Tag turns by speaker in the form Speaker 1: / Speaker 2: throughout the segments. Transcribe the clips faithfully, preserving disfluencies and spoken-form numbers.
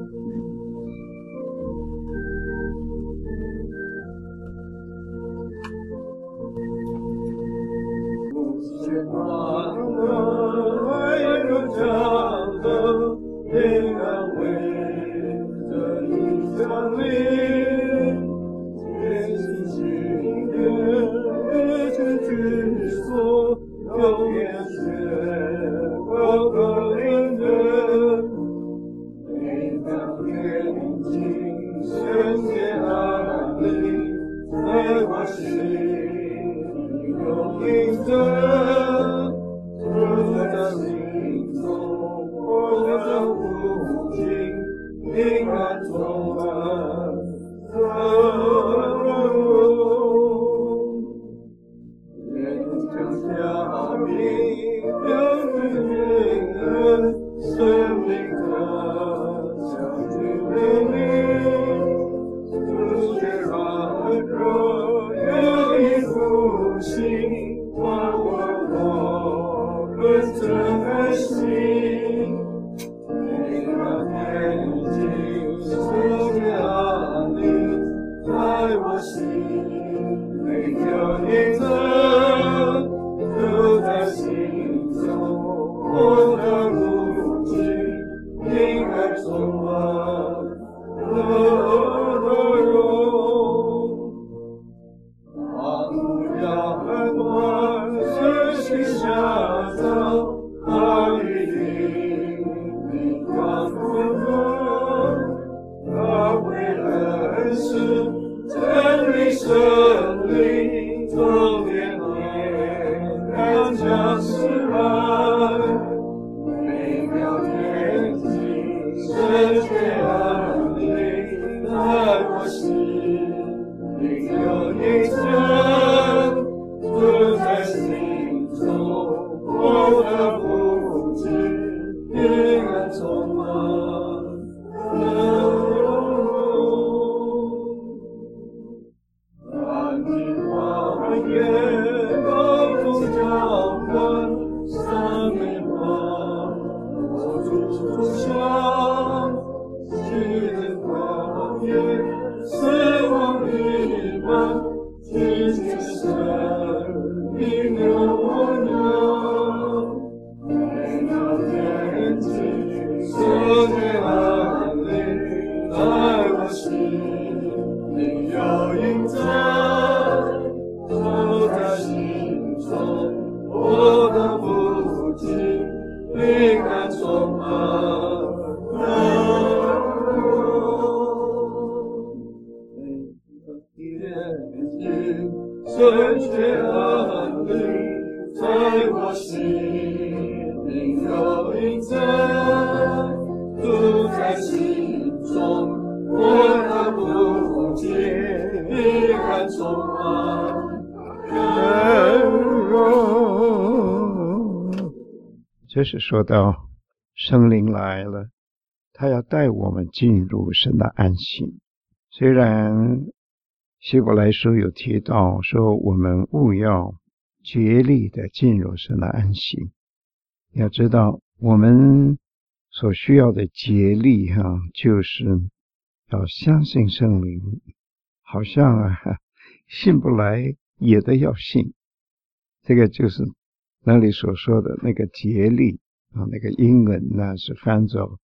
Speaker 1: 这是说到圣灵来了，他要带我们进入神的安息。虽然希伯来书有提到说我们务要竭力的进入神的安息，要知道我们所需要的竭力哈、啊，就是要相信圣灵，好像啊信不来也得要信，这个就是那里所说的那个竭力啊，那个英文呢是翻作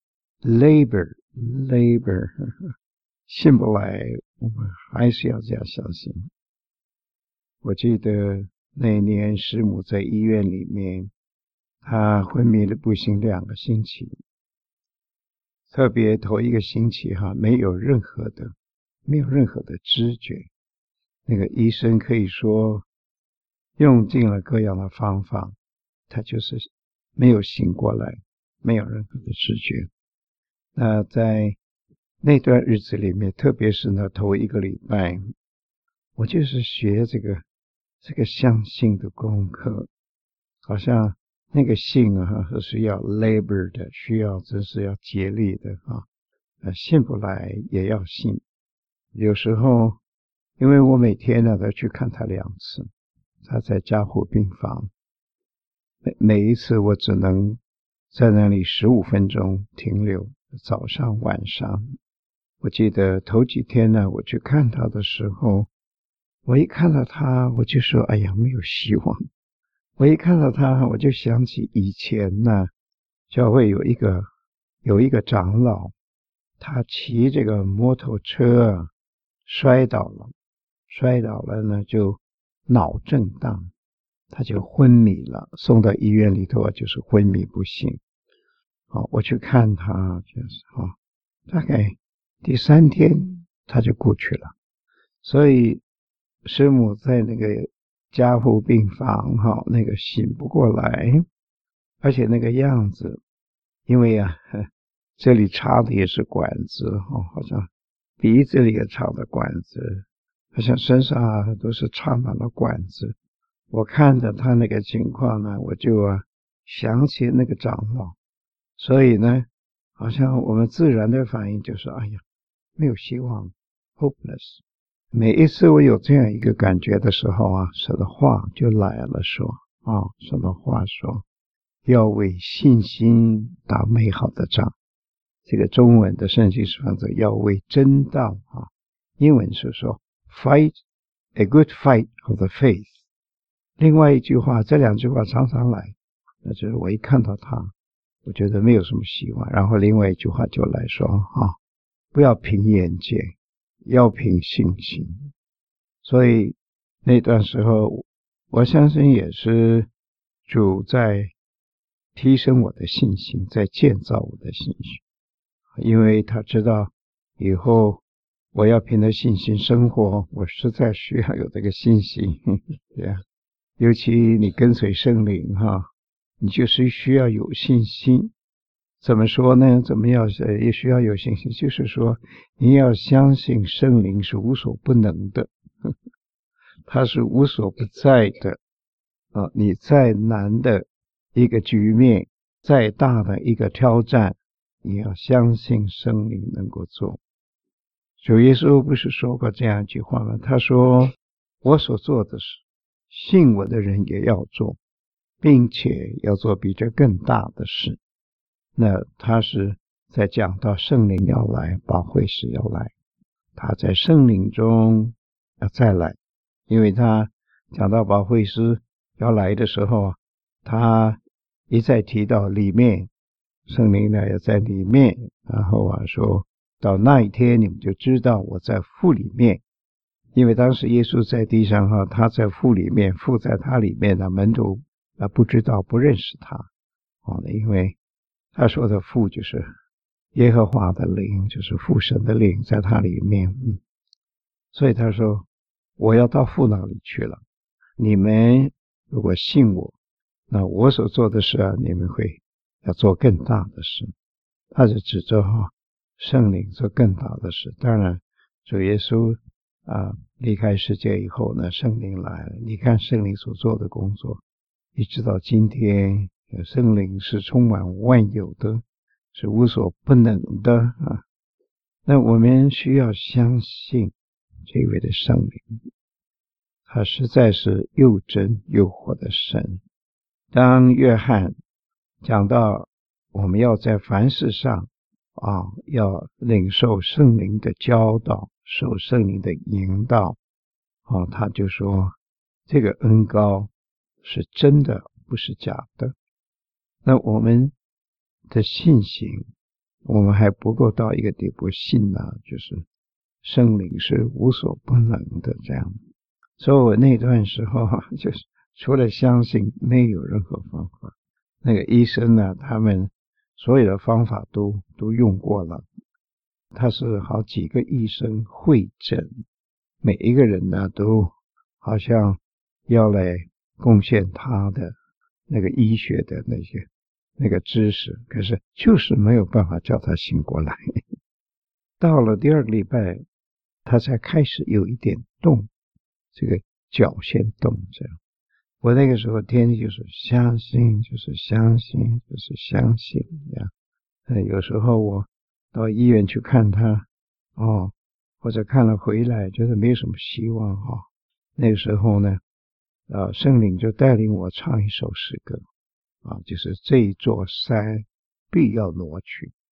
Speaker 1: labor labor， 信不来我们还是要这样相信。我记得那年师母在医院里面，她昏迷了不行两个星期，特别头一个星期哈，没有任何的没有任何的知觉，那个医生可以说用尽了各样的方法，他就是没有醒过来，没有任何的知觉。那在那段日子里面，特别是呢头一个礼拜，我就是学这个这个相信的功课，好像那个信啊是需要 labor 的，需要真是要竭力的啊，呃信不来也要信。有时候因为我每天呢都去看他两次，他在加护病房，每每一次我只能在那里十五分钟停留， 早上晚上。我记得头几天呢，我去看他的时候，我一看到他，我就说：“哎呀，没有希望。”我一看到他，我就想起以前呢，教会有一个有一个长老，他骑这个摩托车啊，摔倒了，摔倒了呢就脑震荡，他就昏迷了，送到医院里头就是昏迷不醒。好，我去看他，就是哈，大概第三天他就过去了。所以师母在那个加护病房哈，那个醒不过来，而且那个样子，因为啊，这里插的也是管子哈，好像鼻子里也插的管子，好像身上啊都是插满了管子。我看着他那个情况呢，我就啊想起那个长老，所以呢，好像我们自然的反应就是，哎呀，没有希望 ，hopeless。每一次我有这样一个感觉的时候啊，神的话就来了说，啊，神的话说，要为信心打美好的仗。这个中文的圣经是翻译要为真道啊，英文是说 fight a good fight of the faith。另外一句话，这两句话常常来，那就是我一看到他，我觉得没有什么希望，然后另外一句话就来说啊，不要凭眼见，要凭信心。所以那段时候，我相信也是主在提升我的信心，在建造我的信心，因为他知道以后我要凭着信心生活，我实在需要有这个信心。这样，尤其你跟随圣灵哈，你就是需要有信心。怎么说呢？怎么样也需要有信心，就是说你要相信圣灵是无所不能的，他是无所不在的啊！你再难的一个局面，再大的一个挑战，你要相信圣灵能够做。主耶稣不是说过这样一句话吗？他说：“我所做的事，信我的人也要做，并且要做比这更大的事。”那他是在讲到圣灵要来，保惠师要来，他在圣灵中要再来，因为他讲到保惠师要来的时候，他一再提到里面圣灵呢要在里面，然后啊说到那一天你们就知道我在父里面，因为当时耶稣在地上哈，他在父里面，父在他里面的门徒啊不知道不认识他哦，因为他说的父就是耶和华的灵，就是父神的灵在他里面，嗯，所以他说我要到父那里去了，你们如果信我，那我所做的事啊，你们会要做更大的事。他是指着哈圣灵做更大的事。当然主耶稣啊离开世界以后呢，圣灵来了，你看圣灵所做的工作，一直到今天，圣灵是充满万有的，是无所不能的啊。那我们需要相信这位的圣灵，他实在是又真又活的神。当约翰讲到我们要在凡事上啊，要领受圣灵的教导，受圣灵的引导啊，他就说这个恩膏是真的，不是假的。那我们的信心，我们还不够到一个地步，信呢、啊，就是圣灵是无所不能的这样。所以我那段时候啊，就是除了相信，没有任何方法。那个医生呢，他们所有的方法都都用过了，他是好几个医生会诊，每一个人呢都好像要来贡献他的那个医学的那些那个知识，可是就是没有办法叫他醒过来。到了第二个礼拜，他才开始有一点动，这个脚先动这样。我那个时候天天就是相信，就是相信，就是相信这样。呃，有时候我到医院去看他，哦，或者看了回来，觉得没有什么希望哈、哦。那个时候呢，呃，圣灵就带领我唱一首诗歌啊，就是这一座山必要挪去，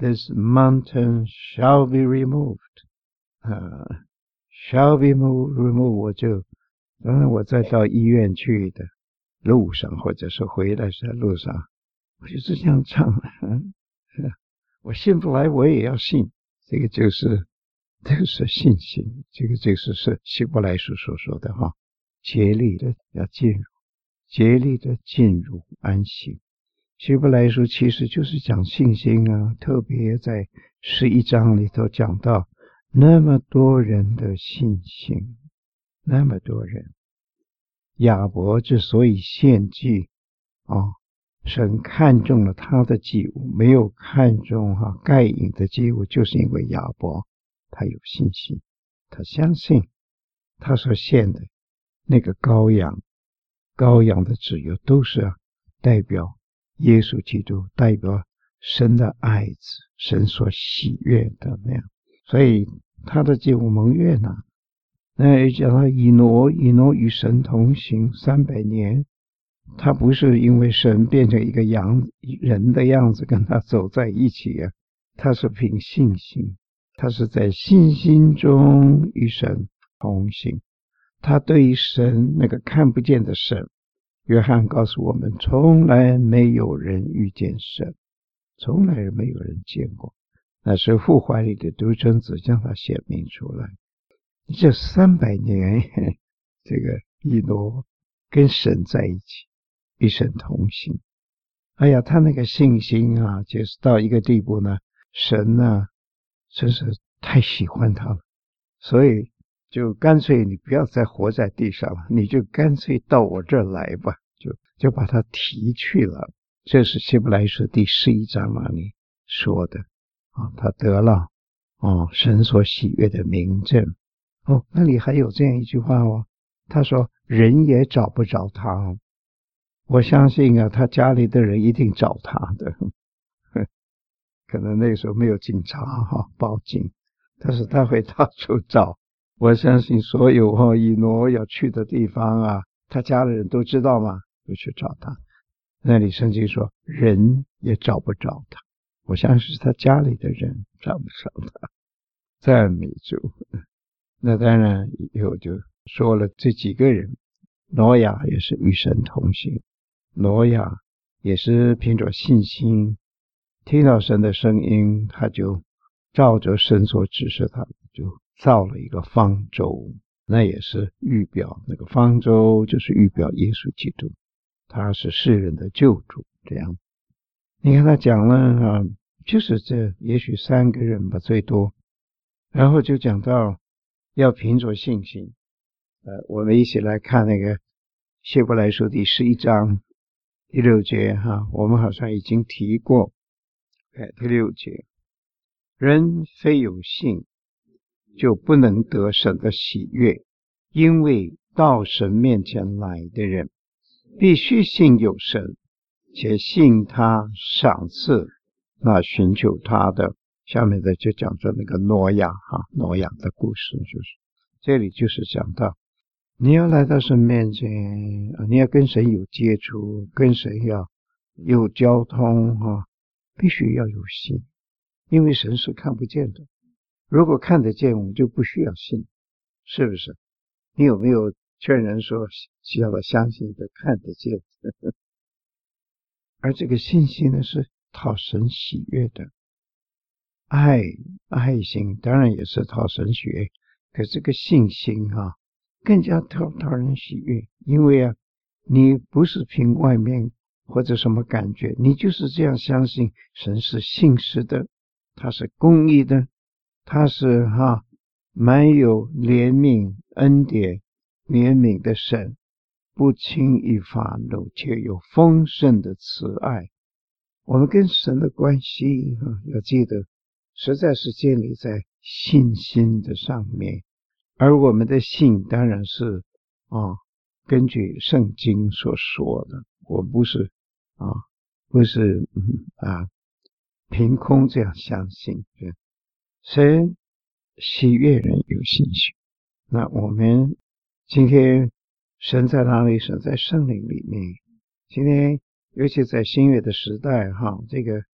Speaker 1: this mountain shall be removed， 呃 shall be moved remove， 我就当然我再到医院去的路上，或者是回来的路上，我就是这样唱的。嗯，我信不来我也要信，这个就是这个是信心，这个就是是希伯来书所说的哈，竭力的要进入，竭力的进入安息。希伯来书其实就是讲信心啊，特别在十一章里头讲到那么多人的信心，那么多人。亚伯之所以献祭啊，神看中了他的祭物，没有看中哈、啊、该隐的祭物，就是因为亚伯他有信心，他相信他所献的那个羔羊，羔羊的脂油都是、啊、代表耶稣基督，代表神的爱子，神所喜悦的那样，所以他的祭物蒙悦纳。那也讲到以挪，以挪与神同行三百年，他不是因为神变成一个羊人的样子跟他走在一起啊，他是凭信心，他是在信心中与神同行。他对神那个看不见的神，约翰告诉我们，从来没有人遇见神，从来没有人见过，那是父怀里的独生子将他显明出来。这三百年，这个以挪跟神在一起，与神同行。哎呀，他那个信心啊，就是到一个地步呢，神呢真是太喜欢他了，所以就干脆你不要再活在地上了，你就干脆到我这儿来吧，就就把他提去了。这是希伯来书第十一章那里说的啊，他得了哦神所喜悦的明证。哦，那里还有这样一句话哦，他说人也找不着他哦。我相信啊，他家里的人一定找他的，可能那个时候没有警察哈、哦、报警，但是他会到处找。我相信所有哈、哦、以挪要去的地方啊，他家的人都知道嘛，就去找他。那里圣经说人也找不着他，我相信是他家里的人找不着他。赞美主。那当然以后就说了这几个人，挪亚也是与神同行，挪亚也是凭着信心听到神的声音，他就照着神所指示他，就造了一个方舟，那也是预表，那个方舟就是预表耶稣基督，他是世人的救主。这样你看他讲了啊，就是这也许三个人吧最多，然后就讲到要凭着信心。呃，我们一起来看那个希伯来书第十一章第六节哈，我们好像已经提过。哎，第六节，人非有信，就不能得神的喜悦，因为到神面前来的人，必须信有神，且信他赏赐那寻求他的。下面的就讲着那个挪亚哈，挪亚的故事，就是这里就是讲到你要来到神面前，你要跟神有接触，跟神要有交通哈，必须要有信，因为神是看不见的，如果看得见我们就不需要信，是不是？你有没有劝人说需要相信的看得见的？而这个信心呢是讨神喜悦的，爱爱心当然也是讨神喜悦，可这个信心啊更加讨讨人喜悦，因为啊你不是凭外面或者什么感觉，你就是这样相信神是信实的，他是公义的，他是哈、啊、满有怜悯恩典怜悯的神，不轻易发怒，且有丰盛的慈爱。我们跟神的关系、啊、要记得实在是建立在信心的上面，而我们的信当然是啊根据圣经所说的，我不是啊不是、嗯、啊凭空这样相信。神喜悦人有信心，那我们今天神在哪里？神在圣灵里面。今天尤其在新约的时代哈，这个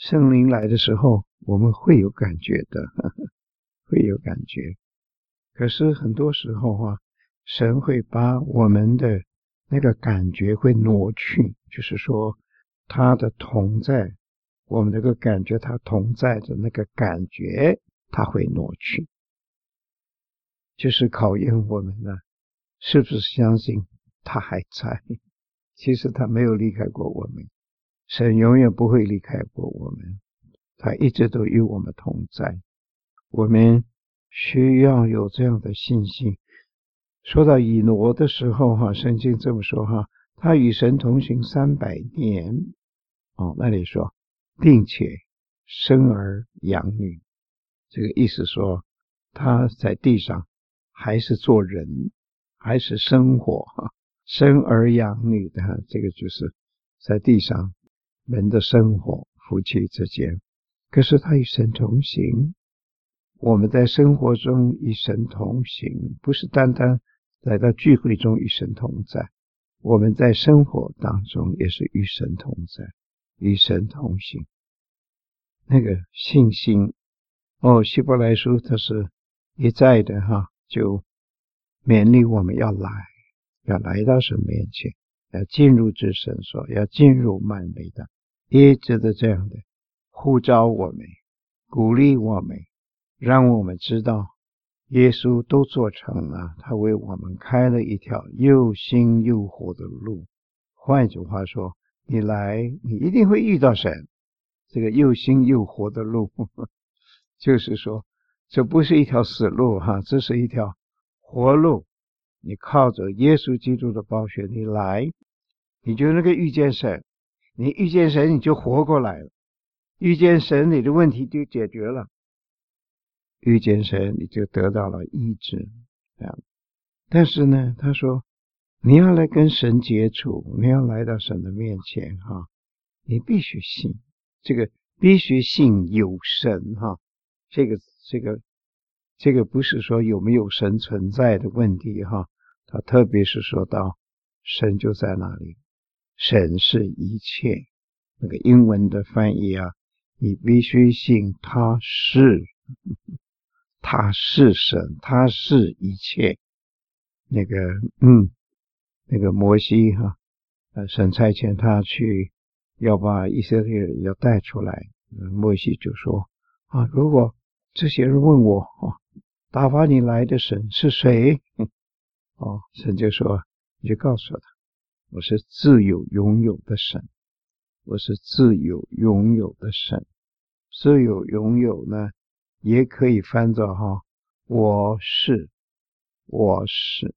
Speaker 1: 圣灵来的时候，我们会有感觉的，呵呵会有感觉。可是很多时候啊，神会把我们的那个感觉会挪去，就是说他的同在，我们这个感觉他同在的那个感觉他会挪去，就是考验我们呢，是不是相信他还在。其实他没有离开过我们，神永远不会离开过我们，他一直都与我们同在。我们需要有这样的信心。说到以挪的时候哈，圣经这么说哈，他与神同行三百年哦，那里说并且生儿养女，这个意思说他在地上还是做人，还是生活哈，生儿养女的，这个就是在地上人的生活，夫妻之间。可是他与神同行，我们在生活中与神同行，不是单单来到聚会中与神同在，我们在生活当中也是与神同在，与神同行。那个信心哦，希伯来书它是一再的哈，就勉励我们要来，要来到神面前，要进入至圣所，要进入幔内的，一直的这样的呼召我们，鼓励我们，让我们知道耶稣都做成了，他为我们开了一条又新又活的路。换句话说，你来你一定会遇到神，这个又新又活的路呵呵，就是说这不是一条死路哈，这是一条活路。你靠着耶稣基督的宝血，你来你就能够遇见神，你遇见神你就活过来了，遇见神你的问题就解决了，遇见神你就得到了医治。这样，但是呢他说你要来跟神接触，你要来到神的面前哈，你必须信，这个必须信有神哈，这个这个这个不是说有没有神存在的问题哈，他特别是说到神就在那里，神是一切，那个英文的翻译啊，你必须信他是他是神，他是一切。那个嗯那个摩西哈，呃，神差遣他去要把以色列人要带出来，摩西就说啊，如果这些人问我哦，打发你来的神是谁？哦，神就说你就告诉他，我是自有永有的神，我是自有永有的神。自有永有呢也可以翻作哈，我是我是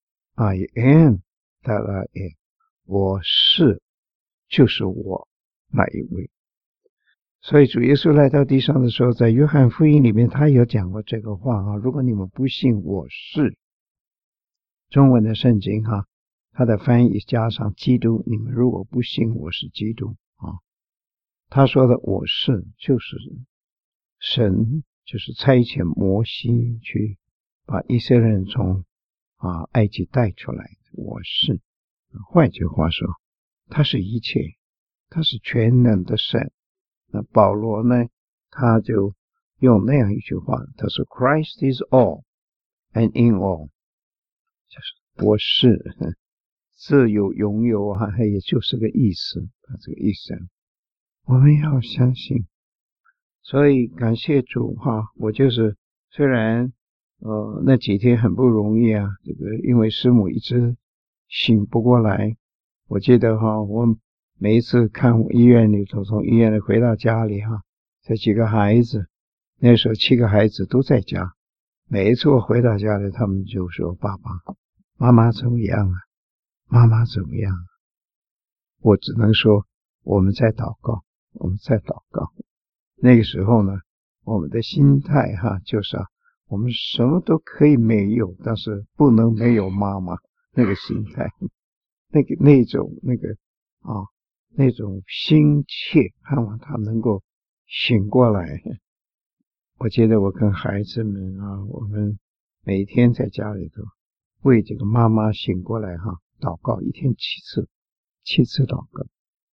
Speaker 1: I am that I am， 我是就是我那一位。所以主耶稣来到地上的时候，在约翰福音里面他有讲过这个话啊，如果你们不信我是，中文的圣经哈，他的翻译加上基督，你们如果不信我是基督啊，他说的我是就是神，就是差遣摩西去把以色列人从啊埃及带出来，我是。换句话说，他是一切，他是全能的神。那保罗呢，他就用那样一句话，他说 Christ is all and in all， 就是我是自有永有啊，也就是个意思，他这个意思我们要相信。所以感谢主哈，我就是虽然呃那几天很不容易啊，这个因为师母一直醒不过来，我记得哈，我每一次看医院里头，从医院里回到家里哈，这几个孩子那时候七个孩子都在家，每一次我回到家里，他们就说爸爸妈妈怎么样啊，妈妈怎么样啊，我只能说我们在祷告，我们在祷告。那个时候呢，我们的心态哈，就是啊，我们什么都可以没有，但是不能没有妈妈，那个心态，那个那种那个啊，那种心切，盼望他能够醒过来。我记得我跟孩子们啊，我们每天在家里头为这个妈妈醒过来哈，祷告，一天七次，七次祷告。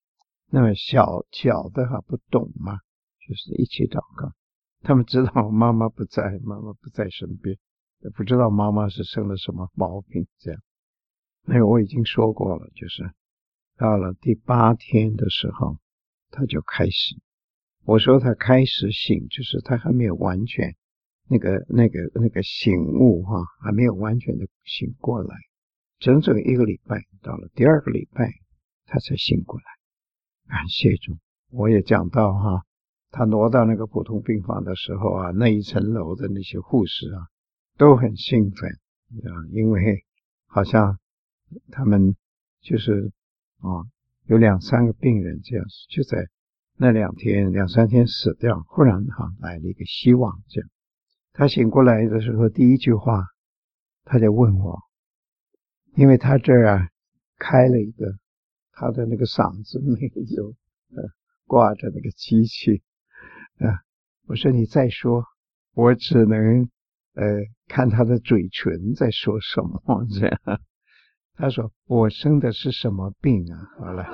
Speaker 1: 那么小小的哈不懂嘛，就是一起祷告。他们知道妈妈不在，妈妈不在身边，也不知道妈妈是生了什么毛病，这样。那个我已经说过了，就是到了第八天的时候，他就开始。我说他开始醒，就是他还没有完全那个那个那个醒悟哈，还没有完全的醒过来。整整一个礼拜，到了第二个礼拜，他才醒过来。感谢主，我也讲到哈，他挪到那个普通病房的时候啊，那一层楼的那些护士啊，都很兴奋啊，因为好像他们就是啊，有两三个病人这样，就在那两天两三天死掉，忽然哈来了一个希望，这样。他醒过来的时候，第一句话，他就问我，因为他这儿啊开了一个。他的那个嗓子没有呃挂着那个机器啊、呃，我说你再说，我只能呃看他的嘴唇在说什么这样。他说我生的是什么病啊？好了，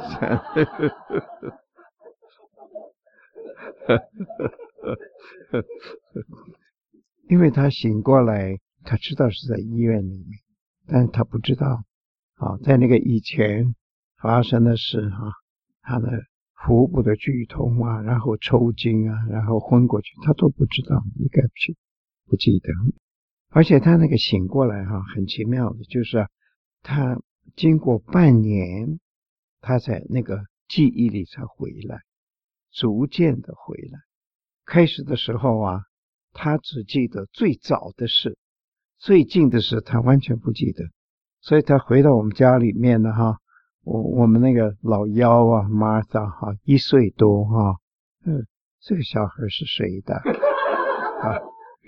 Speaker 1: 因为他醒过来，他知道是在医院里面，但是他不知道啊，在那个以前。发生的事哈、啊，他的腹部的剧痛啊，然后抽筋啊，然后昏过去，他都不知道，应该不是不记得。而且他那个醒过来哈、啊，很奇妙的，就是、啊、他经过半年，他才那个记忆力才回来，逐渐的回来。开始的时候啊，他只记得最早的事，最近的事他完全不记得，所以他回到我们家里面呢哈。我我们那个老幺啊 ，Martha 哈，一岁多哈，嗯，这个小孩是谁的？啊，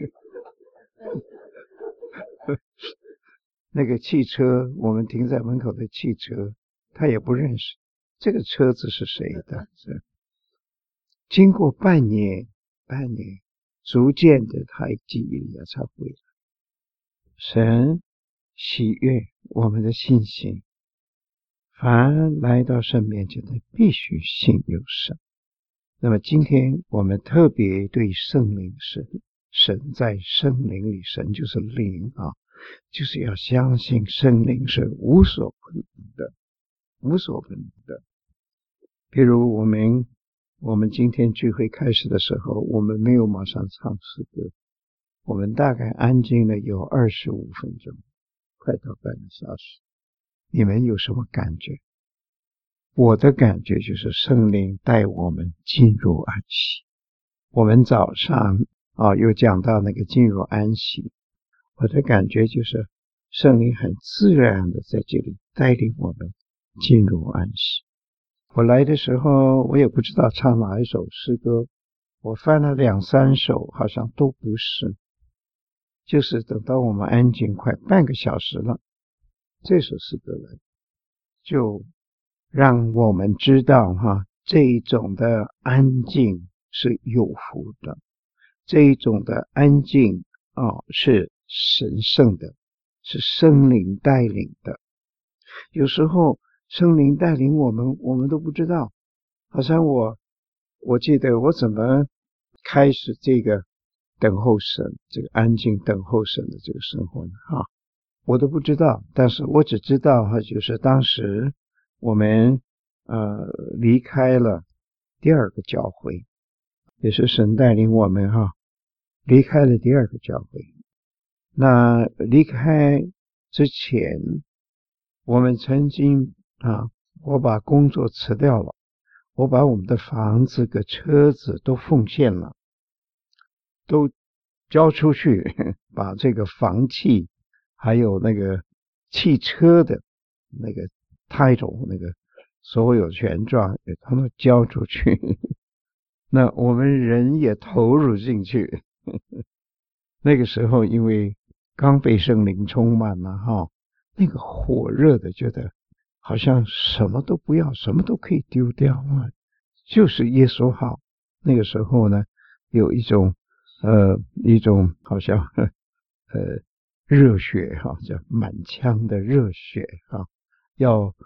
Speaker 1: 那个汽车，我们停在门口的汽车，他也不认识，这个车子是谁的？是经过半年，半年，逐渐的，他记忆力才回来。神喜悦我们的信心。凡来到神面前的，必须信有神。那么今天我们特别对圣灵神，神在圣灵里，神就是灵啊，就是要相信圣灵是无所不能的，无所不能的。比如我们我们今天聚会开始的时候，我们没有马上唱诗歌，我们大概安静了有二十五分钟，快到半个小时。你们有什么感觉？我的感觉就是圣灵带我们进入安息。我们早上啊又讲到那个进入安息，我的感觉就是圣灵很自然的在这里带领我们进入安息。我来的时候我也不知道唱哪一首诗歌，我翻了两三首好像都不是，就是等到我们安静快半个小时了，这首诗歌来就让我们知道哈，这一种的安静是有福的，这一种的安静哦是神圣的，是圣灵带领的。有时候圣灵带领我们，我们都不知道。好像我我记得我怎么开始这个等候神，这个安静等候神的这个生活呢？哈，我都不知道，但是我只知道哈，就是当时我们呃离开了第二个教会，也是神带领我们哈离开了第二个教会。那离开之前，我们曾经啊，我把工作辞掉了，我把我们的房子跟车子都奉献了，都交出去，把这个房契还有那个汽车的那个 title 那个所有权状也通通交出去。那我们人也投入进去。那个时候因为刚被圣灵充满了哈，那个火热的觉得好像什么都不要，什么都可以丢掉啊，就是耶稣好。那个时候呢，有一种呃一种好像呃热血哈，叫满腔的热血哈，要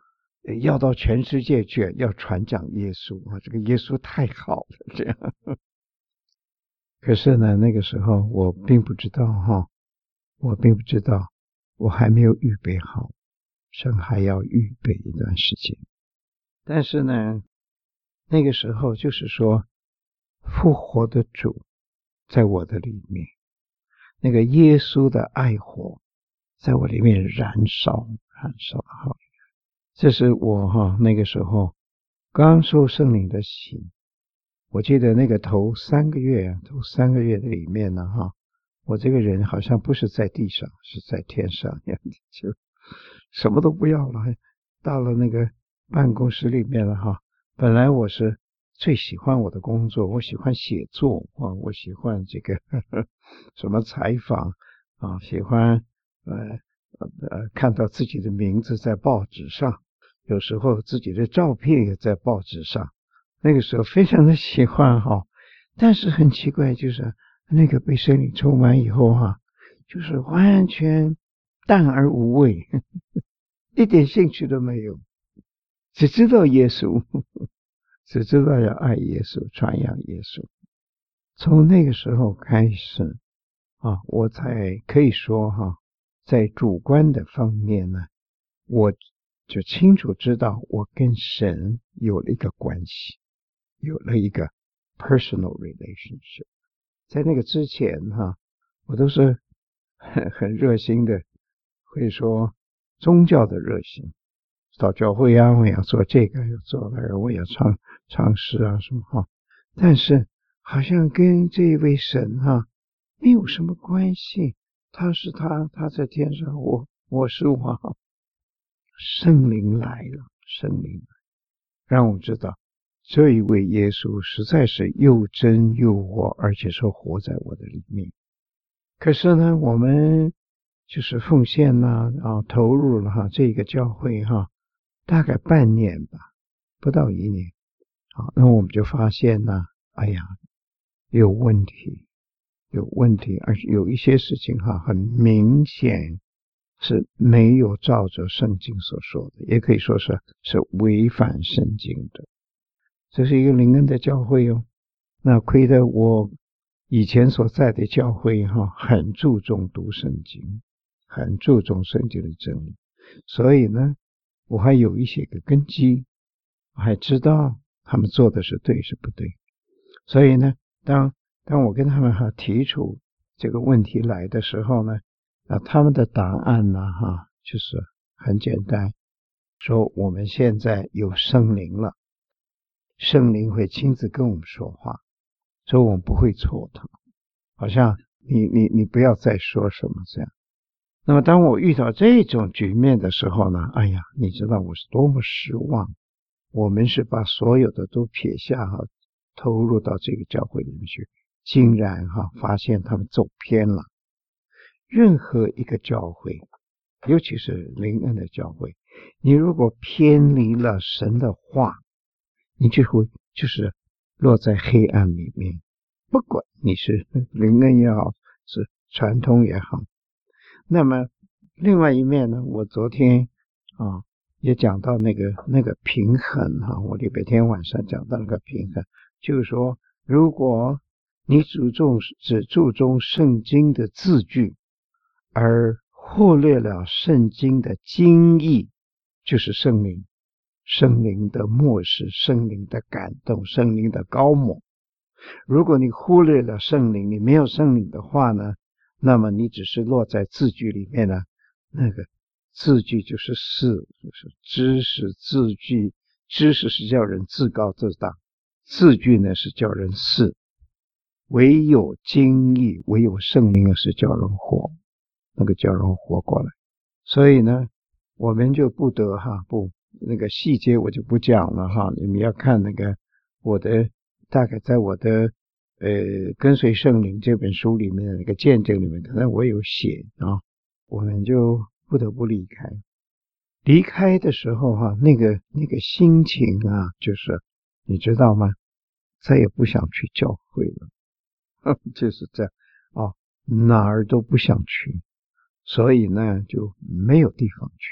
Speaker 1: 要到全世界去，要传讲耶稣啊，这个耶稣太好了，这样。可是呢，那个时候我并不知道哈，我并不知道，我还没有预备好，神还要预备一段时间。但是呢，那个时候就是说，复活的主在我的里面，那个耶稣的爱火在我里面燃烧，燃烧的好。这是我哈那个时候刚受圣灵的洗，我记得那个头三个月啊，头三个月的里面呢哈，我这个人好像不是在地上，是在天上一样的，就什么都不要了。到了那个办公室里面了哈，本来我是最喜欢我的工作，我喜欢写作啊，我喜欢这个呵呵什么采访啊，喜欢呃呃看到自己的名字在报纸上，有时候自己的照片也在报纸上，那个时候非常的喜欢哈。但是很奇怪，就是那个被圣灵充满以后哈，就是完全淡而无味，呵呵一点兴趣都没有，只知道耶稣，呵呵只知道要爱耶稣，传扬耶稣。从那个时候开始啊，我才可以说哈，在主观的方面呢，我就清楚知道我跟神有了一个关系，有了一个 personal relationship。在那个之前哈，我都是很很热心的，会说宗教的热心，到教会啊，我要做这个，要做那个，我要唱唱诗啊什么哈。但是好像跟这位神哈没有什么关系，他是他，他在天上，我我是我。圣灵来了，圣灵来让我知道这一位耶稣实在是又真又活，而且是活在我的里面。可是呢，我们就是奉献啦啊，投入了哈这个教会哈，大概半年吧，不到一年。好，那我们就发现呢，哎呀，有问题，有问题，而且有一些事情哈，很明显是没有照着圣经所说的，也可以说是是违反圣经的。这是一个灵恩的教会哦，那亏得我以前所在的教会哈，很注重读圣经，很注重圣经的真理，所以呢，我还有一些个根基，我还知道他们做的是对是不对。所以呢，当当我跟他们哈提出这个问题来的时候呢，啊，他们的答案呢哈，就是很简单，说我们现在有圣灵了，圣灵会亲自跟我们说话，所以我们不会错的，好像你你你不要再说什么这样。那么当我遇到这种局面的时候呢，哎呀，你知道我是多么失望。我们是把所有的都撇下哈，投入到这个教会里面去，竟然哈发现他们走偏了。任何一个教会，尤其是灵恩的教会，你如果偏离了神的话，你就会就是落在黑暗里面。不管你是灵恩也好，是传统也好。那么另外一面呢，我昨天啊也讲到那个那个平衡哈，我礼拜天晚上讲到那个平衡，就是说，如果你注重只注重圣经的字句，而忽略了圣经的经义，就是圣灵，圣灵的默示，圣灵的感动，圣灵的高抹。如果你忽略了圣灵，你没有圣灵的话呢，那么你只是落在字句里面呢，那个字句就是事，就是知识字句，知识是叫人自高自大，字句呢是叫人事，唯有经义，唯有圣灵是叫人活，那个叫人活过来。所以呢，我们就不得哈不那个细节我就不讲了哈，你们要看那个我的大概在我的呃跟随圣灵这本书里面的那个见证里面，可能我有写啊，我们就不得不离开。离开的时候哈，那个那个心情啊，就是你知道吗？再也不想去教会了，就是这样啊，哪儿都不想去，所以呢就没有地方去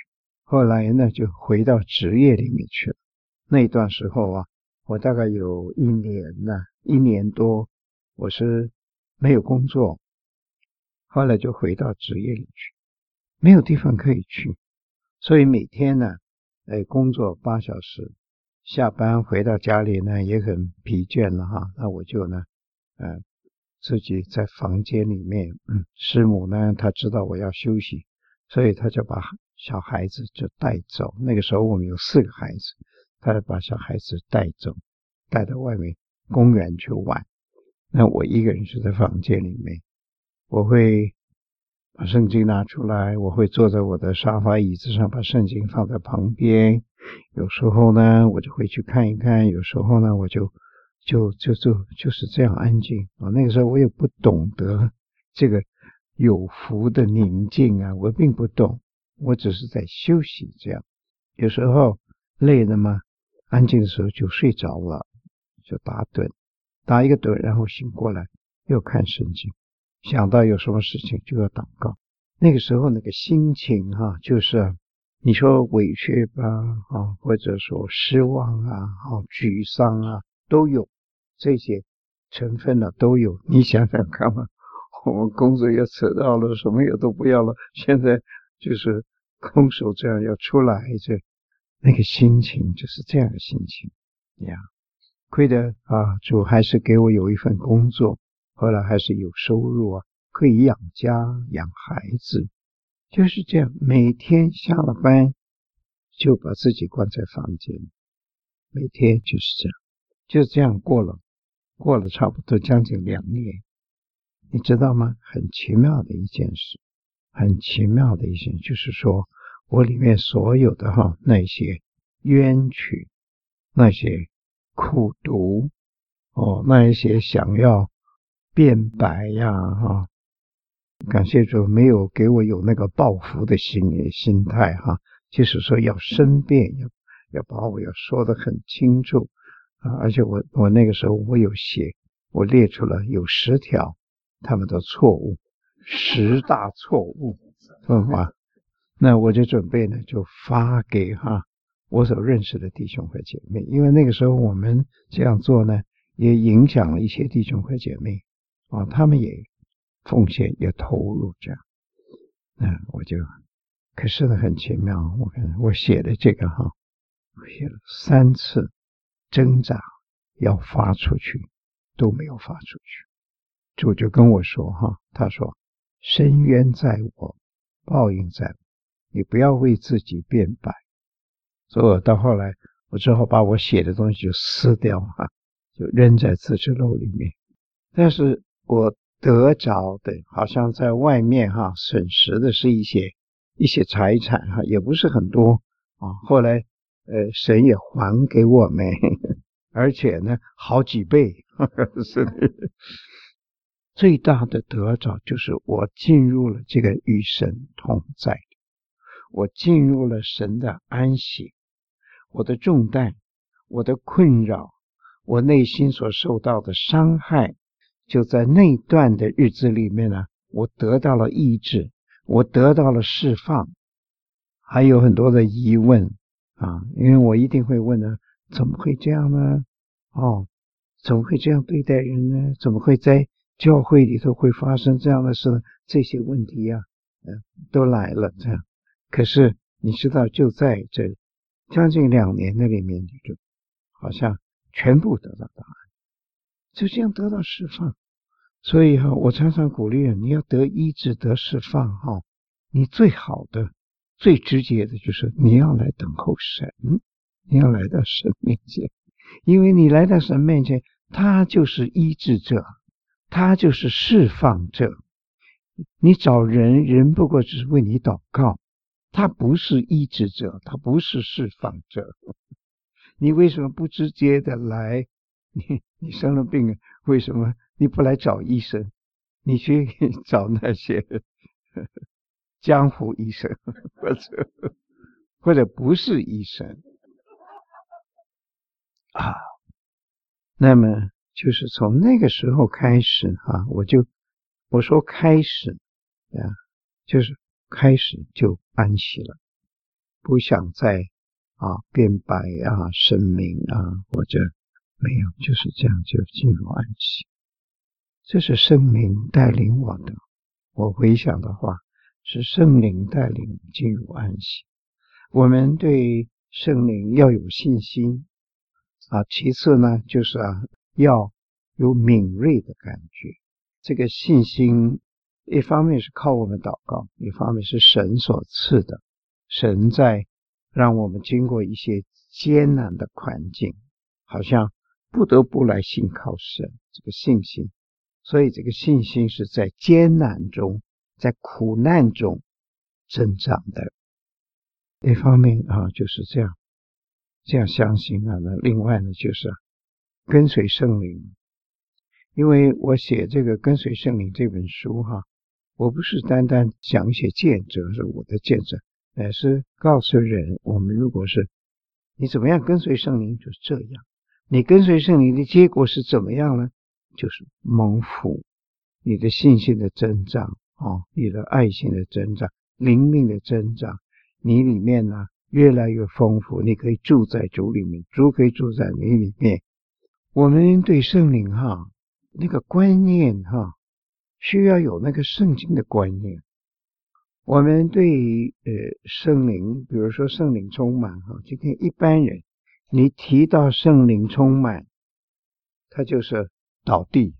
Speaker 1: 后来呢就回到职业里面去了。那段时候啊，我大概有一年呢、啊，一年多，我是没有工作，后来就回到职业里去，没有地方可以去，所以每天呢，哎，工作八小时，下班回到家里呢也很疲倦了哈，那我就呢，呃，自己在房间里面，嗯，师母呢她知道我要休息，所以她就把小孩子就带走。那个时候我们有四个孩子，她就把小孩子带走，带到外面公园去玩。那我一个人就在房间里面，我会把圣经拿出来，我会坐在我的沙发椅子上，把圣经放在旁边。有时候呢，我就会去看一看；有时候呢，我就就就就就是这样安静啊。那个时候我也不懂得这个有福的宁静啊，我并不懂，我只是在休息这样。有时候累了嘛，安静的时候就睡着了，就打盹，打一个盹，然后醒过来又看圣经。想到有什么事情就要祷告，那个时候那个心情哈、啊，就是你说委屈吧，啊，或者说失望啊，啊，沮丧啊，都有这些成分呢、啊，都有。你想想看嘛，我们工作也辞掉了，什么也都不要了，现在就是空手这样要出来，这那个心情就是这样的心情呀。亏得啊，主还是给我有一份工作。后来还是有收入啊，可以养家养孩子，就是这样。每天下了班就把自己关在房间，每天就是这样，就这样过了，过了差不多将近两年，你知道吗？很奇妙的一件事，很奇妙的一件事，就是说我里面所有的哈那些冤屈，那些苦毒哦，那一些想要变白呀，哈！感谢主没有给我有那个报复的心心态哈，就是说要申辩，要要把我要说得很清楚啊！而且我我那个时候我有写，我列出了有十条他们的错误，十大错误，懂吗？那我就准备呢，就发给哈我所认识的弟兄和姐妹，因为那个时候我们这样做呢，也影响了一些弟兄和姐妹。啊，他们也奉献也投入这样，嗯，我就，可是呢很奇妙，我看我写的这个哈，我写了三次挣扎要发出去都没有发出去，主就跟我说哈，他说深渊在我，报应在我，你不要为自己辩白。所以我到后来我只好把我写的东西就撕掉哈，就扔在自制漏里面，但是我得着的好像在外面哈损失的是一些一些财产哈，也不是很多啊。后来呃神也还给我们，而且呢好几倍。是的，最大的得着就是我进入了这个与神同在，我进入了神的安息，我的重担，我的困扰，我内心所受到的伤害，就在那段的日子里面呢，我得到了医治，我得到了释放，还有很多的疑问啊，因为我一定会问呢，怎么会这样呢？哦，怎么会这样对待人呢？怎么会在教会里头会发生这样的事呢？这些问题啊，呃，都来了这样。可是你知道，就在这将近两年的里面，就好像全部得到答案，就这样得到释放。所以哈，我常常鼓励人，你要得医治得释放哈，你最好的最直接的就是你要来等候神，你要来到神面前，因为你来到神面前，他就是医治者，他就是释放者。你找人，人不过只是为你祷告，他不是医治者，他不是释放者。你为什么不直接的来？你你生了病，为什么你不来找医生？你去找那些江湖医生，或者或者不是医生啊？那么就是从那个时候开始啊，我就我说开始啊，就是开始就安息了。 不想再啊变白啊声明啊，或者没有，就是这样就进入安息。这是圣灵带领我的，我回想的话是圣灵带领进入安息。我们对圣灵要有信心啊，其次呢就是啊要有敏锐的感觉。这个信心一方面是靠我们祷告，一方面是神所赐的，神在让我们经过一些艰难的环境，好像不得不来信靠神，这个信心。所以这个信心是在艰难中，在苦难中增长的。一方面啊就是这样这样相信啊，那另外呢就是、啊、跟随圣灵。因为我写这个跟随圣灵这本书哈，我不是单单讲一些见证，是我的见证，乃是告诉人，我们如果是你怎么样跟随圣灵就是这样，你跟随圣灵的结果是怎么样呢？就是蒙福，你的信心的增长、哦、你的爱心的增长，灵命的增长，你里面呢越来越丰富，你可以住在主里面，主可以住在你里面。我们对圣灵哈那个观念哈，需要有那个圣经的观念。我们对呃圣灵，比如说圣灵充满哈，今天一般人你提到圣灵充满，他就是倒地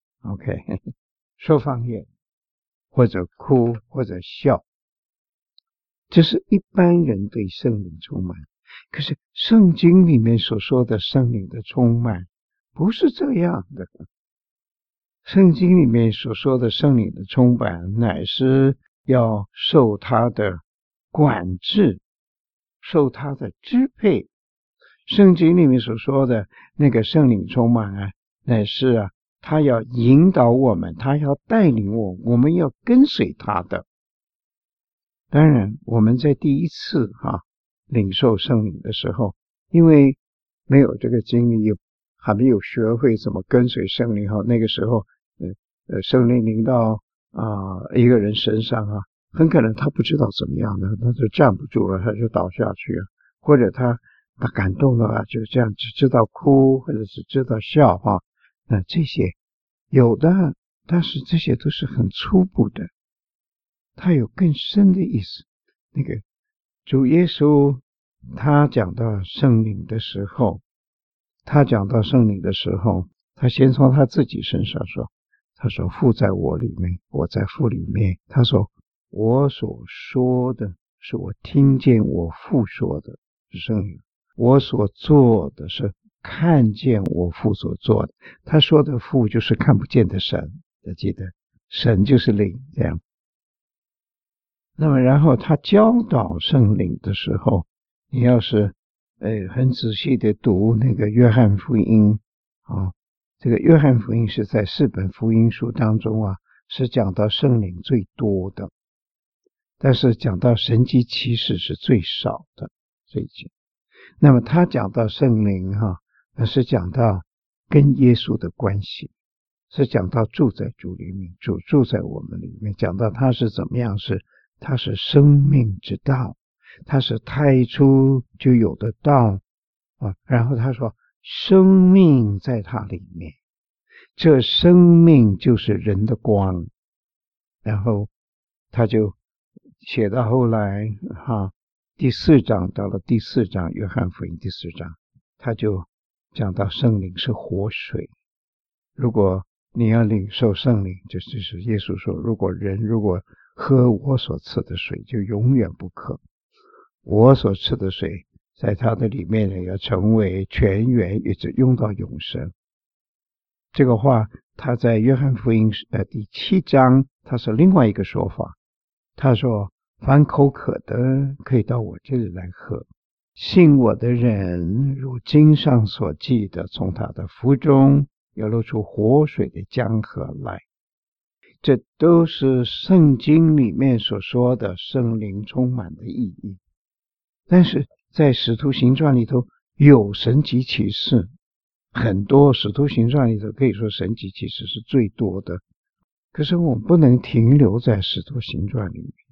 Speaker 1: OK 说方言或者哭或者笑，这是一般人对圣灵充满。可是圣经里面所说的圣灵的充满不是这样的，圣经里面所说的圣灵的充满乃是要受他的管制，受他的支配。圣经里面所说的那个圣灵充满啊，乃是啊他要引导我们，他要带领我们，我们要跟随他的。当然我们在第一次哈、啊、领受圣灵的时候，因为没有这个经历，还没有学会怎么跟随圣灵哈，那个时候呃呃圣灵临到啊、呃、一个人身上啊，很可能他不知道怎么样的，他就站不住了，他就倒下去了，或者他他感动了就这样只知道哭或者只知道笑哈，那这些有的，但是这些都是很初步的，它有更深的意思。那个主耶稣他讲到圣灵的时候，他讲到圣灵的时候，他先从他自己身上说，他说父在我里面，我在父里面。他说我所说的是我听见我父说的是圣灵，我所做的是看见我父所做的。他说的父就是看不见的神，记得神就是灵这样。那么然后他教导圣灵的时候，你要是呃很仔细的读那个约翰福音啊，这个约翰福音是在四本福音书当中啊是讲到圣灵最多的，但是讲到神迹奇事是最少的最近。那么他讲到圣灵哈、啊，是讲到跟耶稣的关系，是讲到住在主里面，主住在我们里面，讲到他是怎么样，是他是生命之道，他是太初就有的道啊。然后他说生命在他里面，这生命就是人的光。然后他就写到后来哈，第四章，到了第四章约翰福音第四章，他就讲到圣灵是活水。如果你要领受圣灵，就就是耶稣说，如果人如果喝我所赐的水，就永远不渴。我所赐的水在他的里面呢，要成为泉源，一直用到永生。这个话他在约翰福音呃第七章，他是另外一个说法。他说凡口渴的可以到我这里来喝，信我的人如经上所记的，从他的腹中要流出活水的江河来。这都是圣经里面所说的圣灵充满的意义。但是在使徒行传里头有神迹奇事，很多使徒行传里头可以说神迹奇事是最多的。可是我们不能停留在使徒行传里面，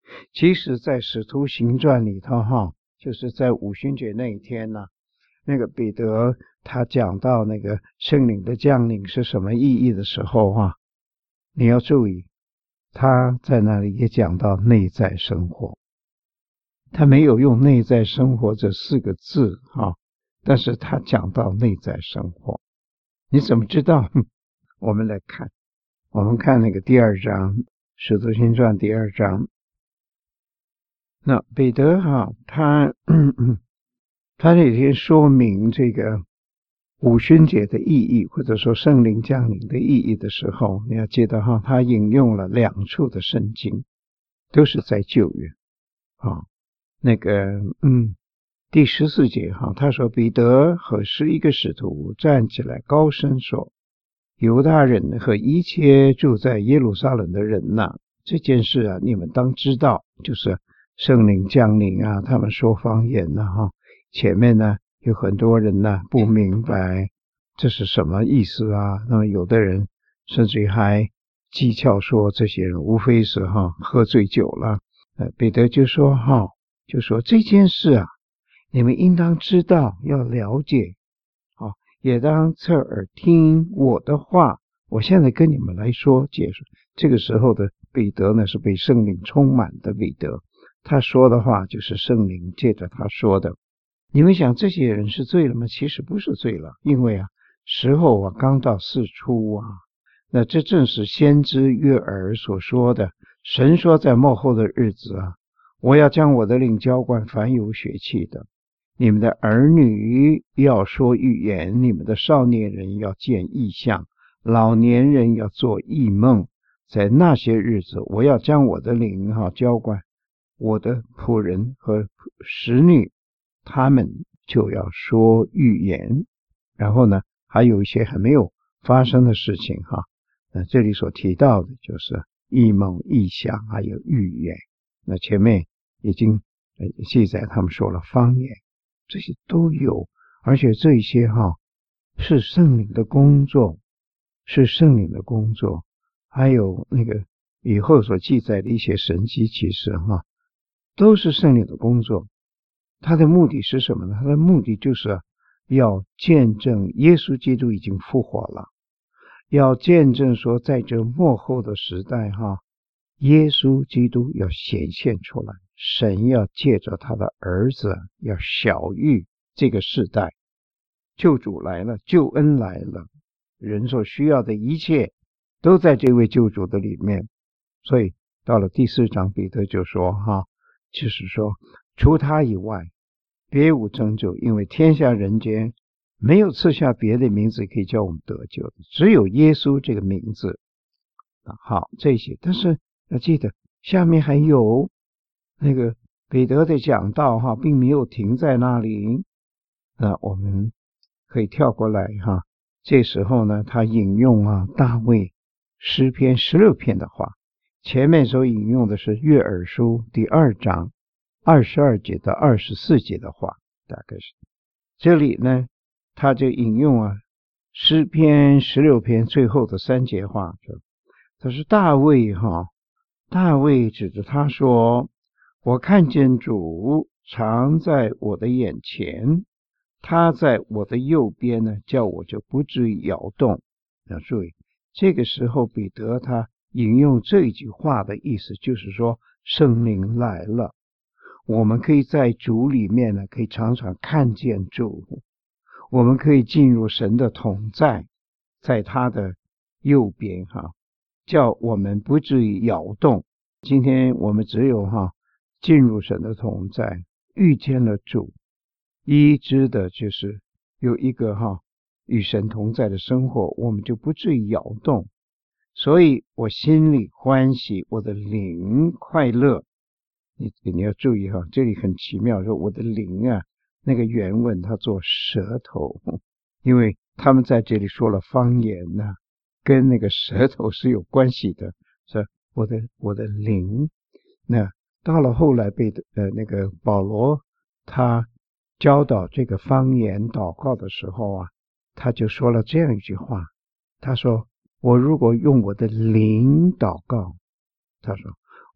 Speaker 1: 其实在使徒行传里头哈，就是在五旬节那一天呢、啊，那个彼得他讲到那个圣灵的降临是什么意义的时候哈、啊，你要注意，他在那里也讲到内在生活，他没有用内在生活这四个字哈、啊，但是他讲到内在生活，你怎么知道？我们来看，我们看那个第二章，使徒行传第二章。那彼得哈、啊，他他那天说明这个五旬节的意义，或者说圣灵降临的意义的时候，你要记得哈，他引用了两处的圣经，都是在旧约啊。那个嗯，第十四节哈，他说彼得和十一个使徒站起来高声说：“犹大人和一切住在耶路撒冷的人呐、啊，这件事啊，你们当知道，就是圣灵降临啊，他们说方言呐、啊、哈。前面呢有很多人呢不明白这是什么意思啊，那么有的人甚至于还讥诮说这些人无非是哈喝醉酒了。呃，彼得就说哈，就说这件事啊，你们应当知道，要了解，啊，也当侧耳听我的话。我现在跟你们来说解释。这个时候的彼得呢是被圣灵充满的彼得，他说的话就是圣灵借着他说的。你们想这些人是醉了吗？其实不是醉了，因为啊时候啊刚到巳初啊，那这正是先知约珥所说的，神说在末后的日子啊，我要将我的灵浇灌凡有血气的，你们的儿女要说预言，你们的少年人要见异象，老年人要做异梦。在那些日子，我要将我的灵哈、啊、浇灌我的仆人和使女，他们就要说预言。然后呢，还有一些还没有发生的事情哈。那这里所提到的就是异梦、异象，还有预言。那前面已经记载他们说了方言，这些都有，而且这一些哈是圣灵的工作，是圣灵的工作。还有那个以后所记载的一些神迹奇事哈，都是圣灵的工作。他的目的是什么呢？他的目的就是要见证耶稣基督已经复活了，要见证说在这末后的时代哈，耶稣基督要显现出来，神要借着他的儿子要晓谕这个世代，救主来了，救恩来了，人所需要的一切都在这位救主的里面。所以到了第四章，彼得就说哈，就是说除他以外别无拯救，因为天下人间没有赐下别的名字可以叫我们得救的，只有耶稣这个名字。好，这些，但是要记得下面还有那个彼得的讲道哈，并没有停在那里。那我们可以跳过来哈。这时候呢，他引用啊大卫诗篇十六篇的话，前面所引用的是约珥书第二章二十二节到二十四节的话，大概是这里呢，他就引用啊诗篇十六篇最后的三节话，他是大卫哈，大卫指着他说：“我看见主常在我的眼前，他在我的右边呢，叫我就不至于摇动。”要注意，这个时候彼得他引用这一句话的意思，就是说圣灵来了，我们可以在主里面呢，可以常常看见主，我们可以进入神的同在，在他的右边哈，叫我们不至于摇动。今天我们只有哈进入神的同在，遇见了主，医治的就是有一个哈与神同在的生活，我们就不至于摇动。所以我心里欢喜，我的灵快乐。你你要注意哈，这里很奇妙，说我的灵啊，那个原文它做舌头，因为他们在这里说了方言呢、啊，跟那个舌头是有关系的，是我的我的灵。那到了后来被呃那个保罗他教导这个方言祷告的时候啊，他就说了这样一句话，他说我如果用我的灵祷告，他说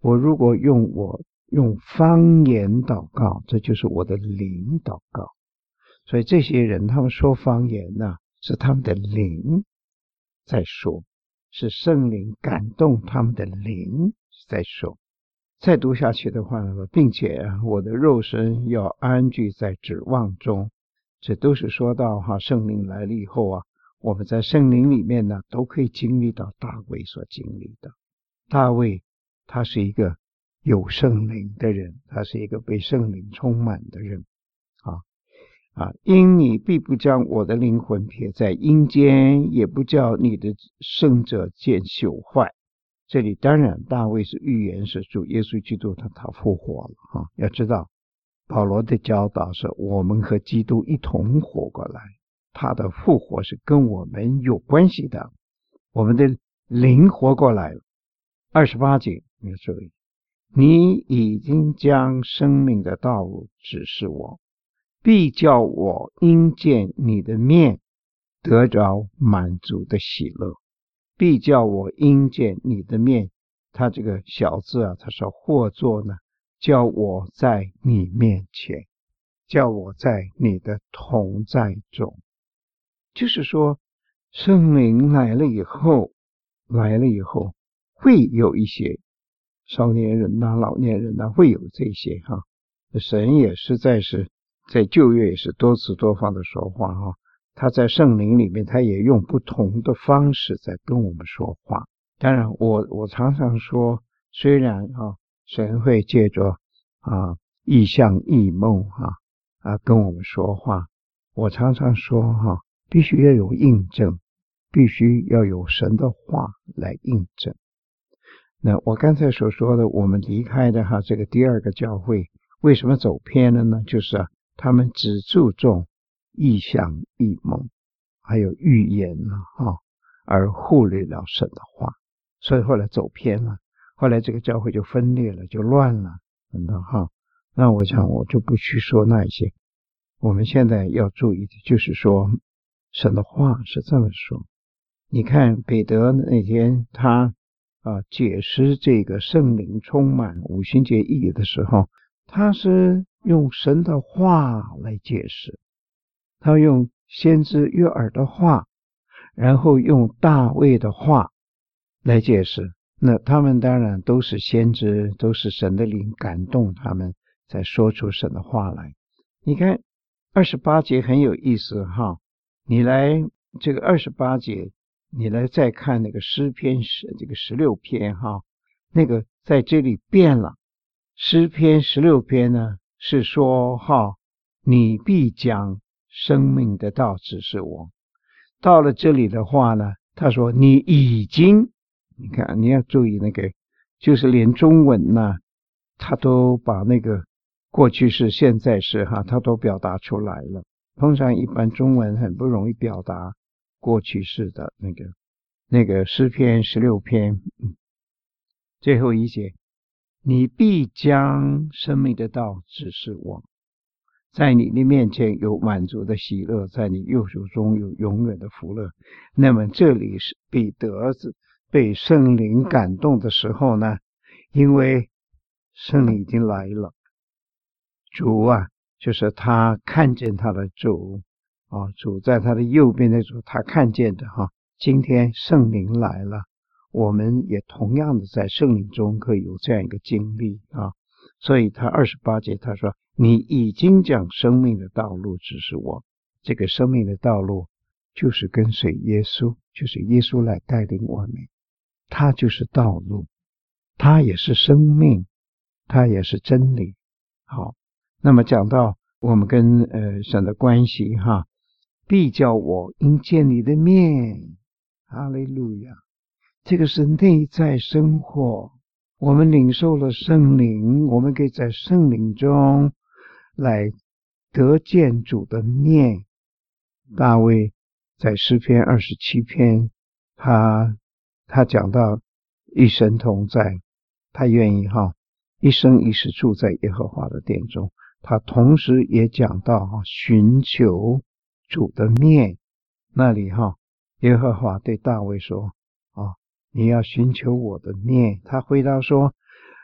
Speaker 1: 我如果用我用方言祷告，这就是我的灵祷告。所以这些人他们说方言呢、啊，是他们的灵在说，是圣灵感动他们的灵在说。再读下去的话呢，并且我的肉身要安居在指望中，这都是说到哈圣灵来了以后啊，我们在圣灵里面呢都可以经历到大卫所经历的。大卫他是一个有圣灵的人，他是一个被圣灵充满的人啊啊！因你必不将我的灵魂撇在阴间，也不叫你的圣者见朽坏。这里当然大卫是预言是主耶稣基督他他复活了啊！要知道保罗的教导是我们和基督一同活过来，他的复活是跟我们有关系的，我们的灵活过来了。二十八节你要注意，你已经将生命的道路指示我，必叫我因见你的面得着满足的喜乐。必叫我因见你的面，他这个小字啊，他说或作呢，叫我在你面前，叫我在你的同在中。就是说圣灵来了以后来了以后会有一些少年人呐、啊、老年人呐、啊、会有这些哈、啊，神也实在是在旧约也是多次多方的说话哈、啊，他在圣灵里面他也用不同的方式在跟我们说话。当然我我常常说，虽然啊神会借着啊异象异梦啊啊跟我们说话，我常常说哈、啊，必须要有印证，必须要有神的话来印证。那我刚才所说的我们离开的哈这个第二个教会为什么走偏了呢？就是啊他们只注重异象异梦还有预言了哈，而忽略了神的话，所以后来走偏了，后来这个教会就分裂了，就乱了哈。那我想我就不去说那一些，我们现在要注意的就是说神的话是这么说。你看彼得那天他啊解释这个圣灵充满五旬节意义的时候，他是用神的话来解释，他用先知约珥的话，然后用大卫的话来解释。那他们当然都是先知，都是神的灵感动他们才说出神的话来。你看二十八节很有意思哈，你来这个二十八节你来再看那个诗篇这个十六篇哈，那个在这里变了。诗篇十六篇呢是说哈，你必将生命的道指示我。到了这里的话呢，他说你已经，你看你要注意那个，就是连中文呢，他都把那个过去式、现在式哈，他都表达出来了。通常一般中文很不容易表达过去式的那个那个诗篇十六篇、嗯、最后一节，你必将生命的道指示我，在你的面前有满足的喜乐，在你右手中有永远的福乐。那么这里是彼得被圣灵感动的时候呢，因为圣灵已经来了，主啊就是他看见他的主啊，主在他的右边的主，他看见的哈。今天圣灵来了，我们也同样的在圣灵中可以有这样一个经历啊。所以他二十八节他说，你已经将生命的道路指示我。这个生命的道路就是跟随耶稣，就是耶稣来带领我们，他就是道路，他也是生命，他也是真理。好，那么讲到我们跟呃神的关系哈，必叫我因见你的面，哈利路亚，这个是内在生活。我们领受了圣灵，我们可以在圣灵中来得见主的面。大卫在诗篇二十七篇，他他讲到一生同在，他愿意哈一生一世住在耶和华的殿中。他同时也讲到哈寻求主的面，那里哈耶和华对大卫说啊，你要寻求我的面。他回答说，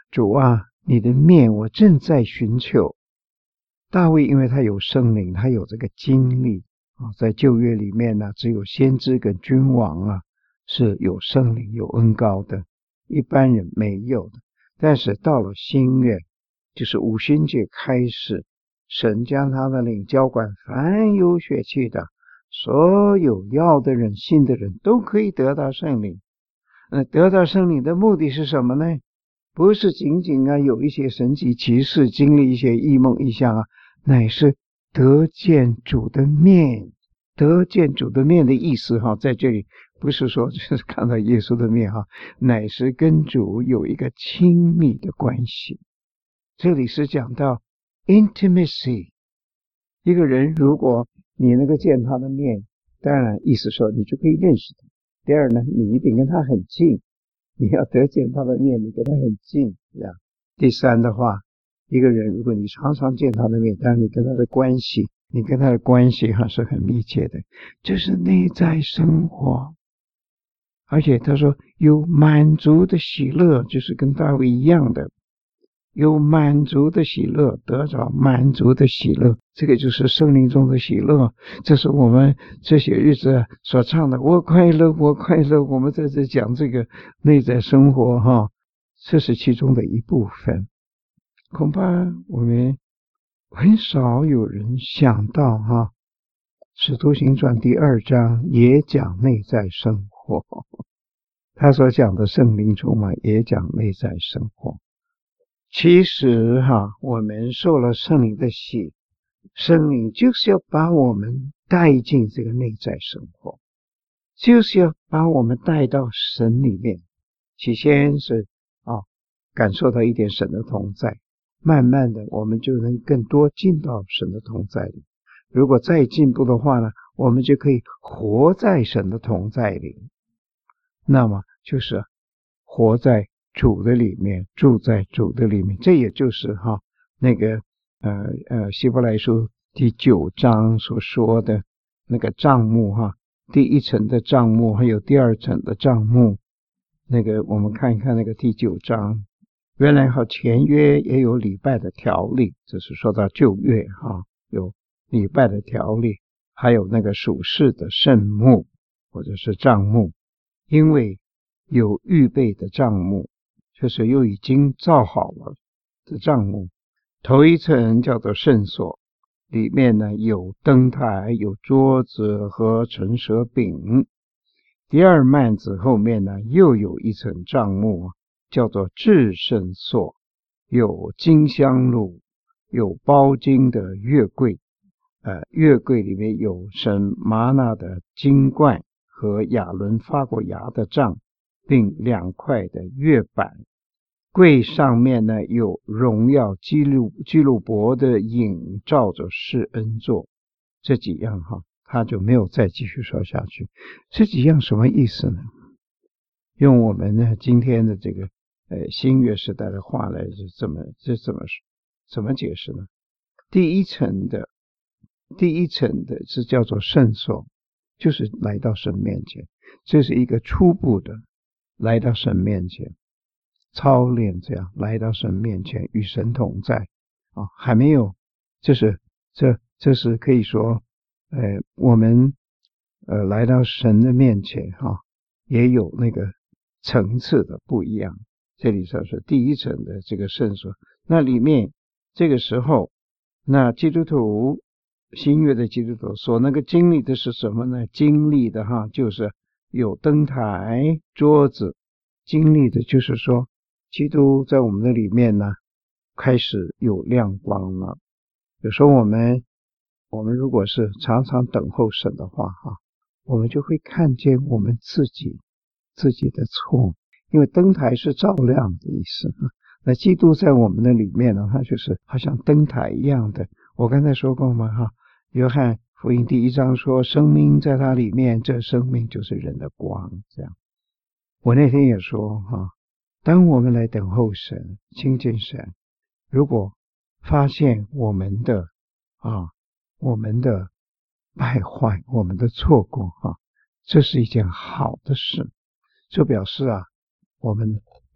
Speaker 1: 主啊，你的面我正在寻求。大卫因为他有圣灵，他有这个经历啊，在旧约里面呢，只有先知跟君王啊是有圣灵有恩膏的，一般人没有的。但是到了新约，就是五旬节开始，神将他的灵浇灌凡有血气的，所有要的人信的人都可以得到圣灵。那得到圣灵的目的是什么呢？不是仅仅啊有一些神迹奇事，经历一些异梦异象啊，乃是得见主的面。得见主的面的意思哈，在这里不是说就是看到耶稣的面哈，乃是跟主有一个亲密的关系。这里是讲到 intimacy， 一个人如果你能够见他的面，当然意思说你就可以认识他。第二呢，你一定跟他很近，你要得见他的面，你跟他很近，这样。第三的话，一个人如果你常常见他的面，当然你跟他的关系，你跟他的关系还是很密切的，这是内在生活。而且他说有满足的喜乐，就是跟大卫一样的，有满足的喜乐，得着满足的喜乐，这个就是圣灵中的喜乐。这是我们这些日子所唱的我快乐我快乐，我们在这讲这个内在生活哈，这是其中的一部分。恐怕我们很少有人想到哈，使徒行传第二章也讲内在生活，他所讲的圣灵充满也讲内在生活。其实哈，我们受了圣灵的洗，圣灵就是要把我们带进这个内在生活，就是要把我们带到神里面。起先是啊，感受到一点神的同在，慢慢的我们就能更多进到神的同在里。如果再进步的话呢，我们就可以活在神的同在里，那么就是活在主的里面，住在主的里面。这也就是哈那个呃呃希伯来书第九章所说的那个帐幕哈，第一层的帐幕还有第二层的帐幕。那个我们看一看那个第九章，原来哈前约也有礼拜的条例，这是说到旧约哈有礼拜的条例，还有那个属世的圣幕或者是帐幕，因为有预备的帐幕，就是又已经造好了的帐幕。头一层叫做圣所，里面呢有灯台，有桌子和陈设饼。第二幔子后面呢又有一层帐幕，叫做至圣所，有金香炉，有包金的月柜，呃，月柜里面有神玛纳的金冠和亚伦发过芽的杖，并两块的月板。柜上面呢有荣耀基路基路伯的影照着施恩座。这几样哈，他就没有再继续说下去。这几样什么意思呢？用我们呢今天的这个呃新约时代的话来是这么这怎么怎么解释呢？第一层的第一层的是叫做圣所，就是来到神面前，这是一个初步的来到神面前操练，这样来到神面前与神同在啊，还没有，就是这这是可以说呃我们呃来到神的面前哈、啊，也有那个层次的不一样。这里说是第一层的这个圣所，那里面这个时候那基督徒新约的基督徒所那个经历的是什么呢？经历的哈就是有灯台桌子，经历的就是说基督在我们的里面呢开始有亮光了。有时候我们我们如果是常常等候神的话哈，我们就会看见我们自己自己的错，因为灯台是照亮的意思。那基督在我们的里面呢，它就是好像灯台一样的。我刚才说过嘛哈，约翰福音第一章说生命在它里面，这生命就是人的光，这样。我那天也说哈，当我们来等候神亲近神，如果发现我们的啊我们的败坏，我们的错过哈，这是一件好的事。这表示啊我们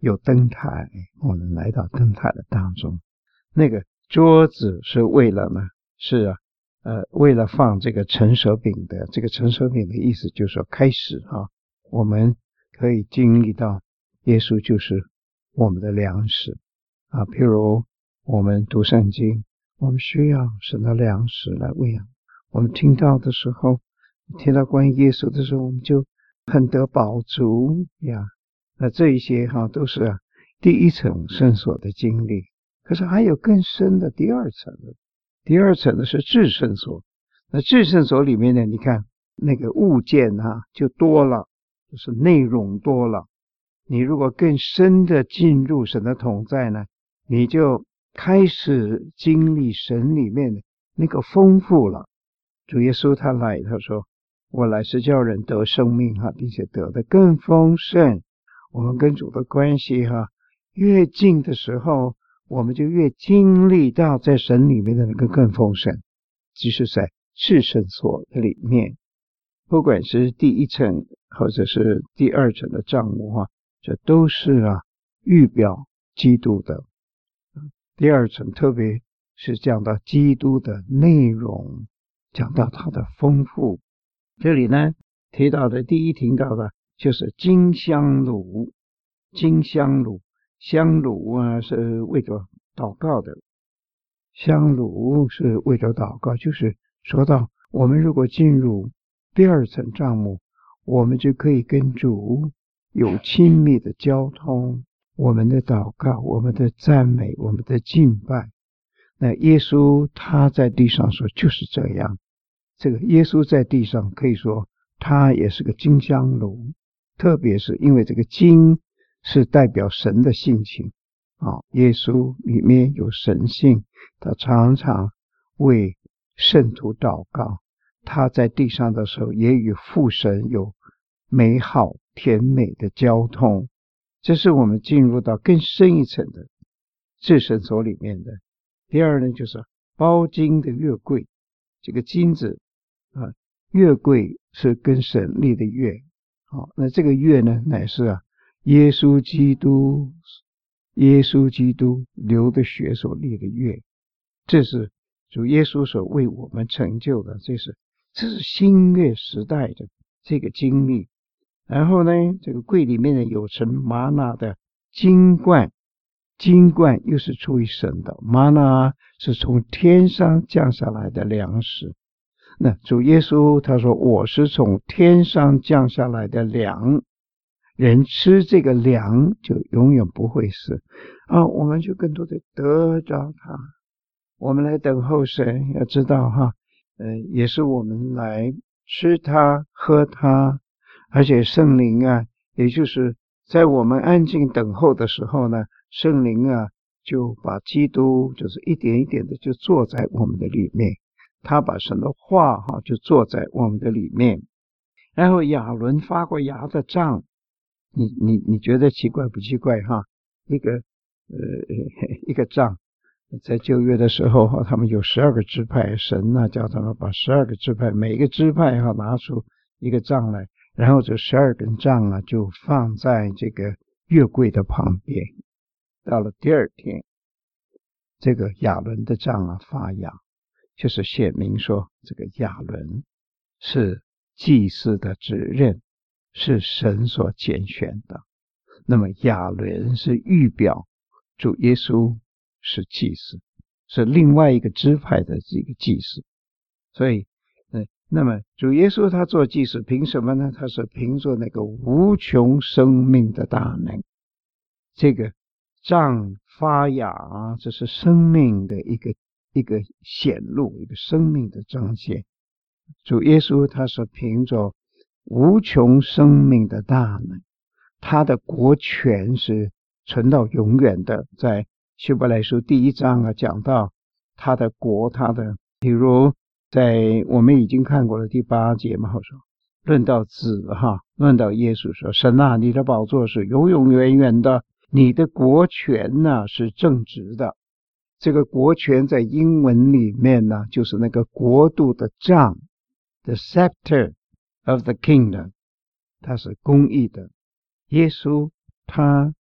Speaker 1: 有灯台，我们来到灯台的当中。那个桌子是为了呢，是啊，呃，为了放这个陈设饼的。这个陈设饼的意思就是说，开始啊，我们可以经历到耶稣就是我们的粮食啊。譬如我们读圣经，我们需要神的粮食来喂养。我们听到的时候，听到关于耶稣的时候，我们就很得饱足呀。那这一些哈、啊、都是啊第一层圣所的经历。可是还有更深的第二层的，第二层的是至圣所。那至圣所里面呢，你看那个物件啊就多了，就是内容多了。你如果更深的进入神的同在呢，你就开始经历神里面的那个丰富了。主耶稣他来，他说我来是叫人得生命哈，并且得的更丰盛。我们跟主的关系哈，越近的时候，我们就越经历到在神里面的那个更丰盛。即是在至圣所里面，不管是第一层或者是第二层的帐幕哈，这都是啊预表基督的。第二层特别是讲到基督的内容，讲到它的丰富。这里呢提到的第一提到的就是金香炉。金香炉，香炉啊是为着祷告的，香炉是为着祷告，就是说到我们如果进入第二层帐幕，我们就可以跟主有亲密的交通，我们的祷告，我们的赞美，我们的敬拜。那耶稣他在地上说就是这样，这个耶稣在地上可以说他也是个金香炉，特别是因为这个金是代表神的性情啊，耶稣里面有神性，他常常为圣徒祷告，他在地上的时候也与父神有美好甜美的交通。这是我们进入到更深一层的至圣所里面的。第二呢，就是包金的月柜，这个金子啊，月柜是跟神立的约，好，那这个约呢，乃是啊耶稣基督耶稣基督流的血所立的约，这是主耶稣所为我们成就的，这是这是新约时代的这个经历。然后呢，这个柜里面呢有盛玛纳的金罐，金罐又是出于神的，玛纳是从天上降下来的粮食。那主耶稣他说我是从天上降下来的粮，人吃这个粮就永远不会死啊！我们就更多的得着它。我们来等候神，要知道哈，呃，也是我们来吃它、喝它，而且圣灵啊，也就是在我们安静等候的时候呢，圣灵啊就把基督就是一点一点的就坐在我们的里面，他把神的话哈就坐在我们的里面。然后亚伦发过芽的杖，你你你觉得奇怪不奇怪哈？一个呃一个杖，在旧约的时候哈，他们有十二个支派，神呢叫他们把十二个支派，每一个支派哈拿出一个杖来，然后这十二根杖啊就放在这个月柜的旁边。到了第二天，这个亚伦的杖啊发芽，就是显明说这个亚伦是祭司的职任，是神所拣选的。那么亚伦是预表主耶稣是祭司，是另外一个支派的这个祭司。所以呃，那么主耶稣他做祭司凭什么呢？他是凭着那个无穷生命的大能。这个杖发芽，这是生命的一个一个显露，一个生命的彰显。主耶稣他是凭着无穷生命的大能，他的国权是存到永远的。在希伯来书第一章啊讲到他的国，他的比如在我们已经看过了第八节嘛，说论到子哈，论到耶稣说，神啊，你的宝座是永永远远的，你的国权呢、啊、是正直的。这个国权在英文里面呢，就是那个国度的杖， the scepter of the kingdom， 它是公义的。耶稣他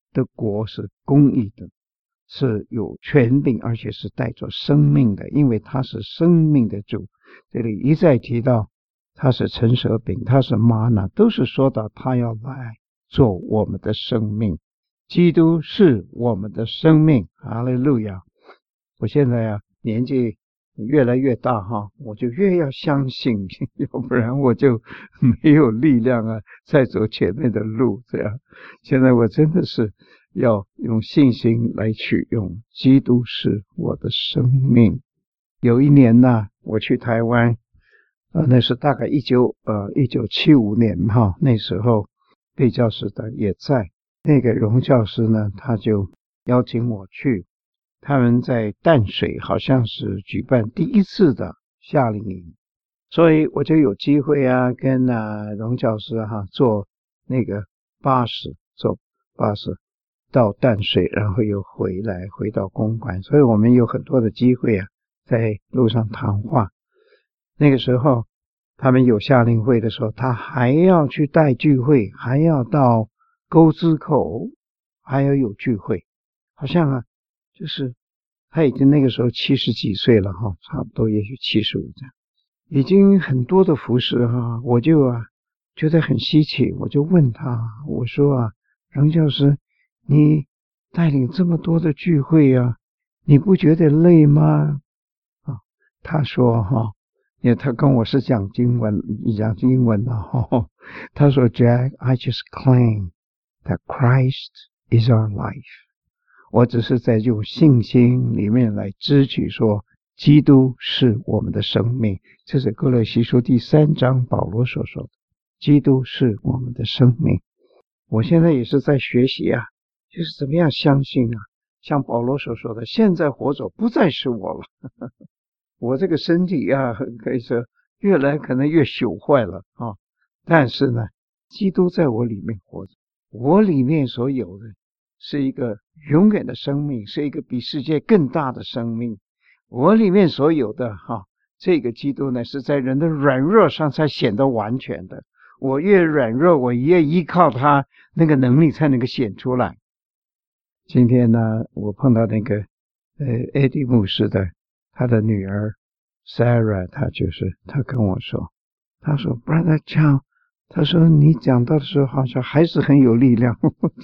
Speaker 1: 的国是公义的，是有权柄，而且是带着生命的，因为他是生命的主。这里一再提到他是陈设饼，他是玛纳，都是说到他要来做我们的生命。基督是我们的生命，哈利路亚！我现在啊年纪越来越大哈，我就越要相信，要不然我就没有力量啊再走前面的路。这样，现在我真的是要用信心来取用，基督是我的生命。有一年呢、啊，我去台湾，呃，那是大概一九呃一九七五年哈，那时候贝教师的也在。那个荣教师呢，他就邀请我去，他们在淡水好像是举办第一次的夏令营，所以我就有机会啊，跟啊荣教师哈、啊、坐那个巴士，坐巴士到淡水，然后又回来回到公馆，所以我们有很多的机会啊，在路上谈话。那个时候他们有夏令会的时候，他还要去带聚会，还要到沟之口，还要有聚会，好像啊，就是他已经那个时候七十几岁了哈，差不多也许七十五这样，已经很多的服侍哈，我就啊觉得很稀奇，我就问他，我说啊，荣教师，你带领这么多的聚会啊，你不觉得累吗？啊，他说哈，因为他跟我是讲经文，讲英文的哈，他说 Jack, I just claim that Christ is our life. 我只是在用信心里面来支取说，基督是我们的生命。这是哥罗西书第三章保罗所说的，基督是我们的生命。我现在也是在学习啊，就是怎么样相信啊，像保罗所说的，现在活着不再是我了，我这个身体啊，可以说越来可能越朽坏了啊，但是呢，基督在我里面活着，我里面所有的是一个永远的生命，是一个比世界更大的生命。我里面所有的哈，这个基督呢，是在人的软弱上才显得完全的。我越软弱，我越依靠他，那个能力才能够显出来。今天呢，我碰到那个呃艾迪牧师的他的女儿 Sarah， 她就是她跟我说，她说 Brother Chow， 她说你讲到的时候好像还是很有力量。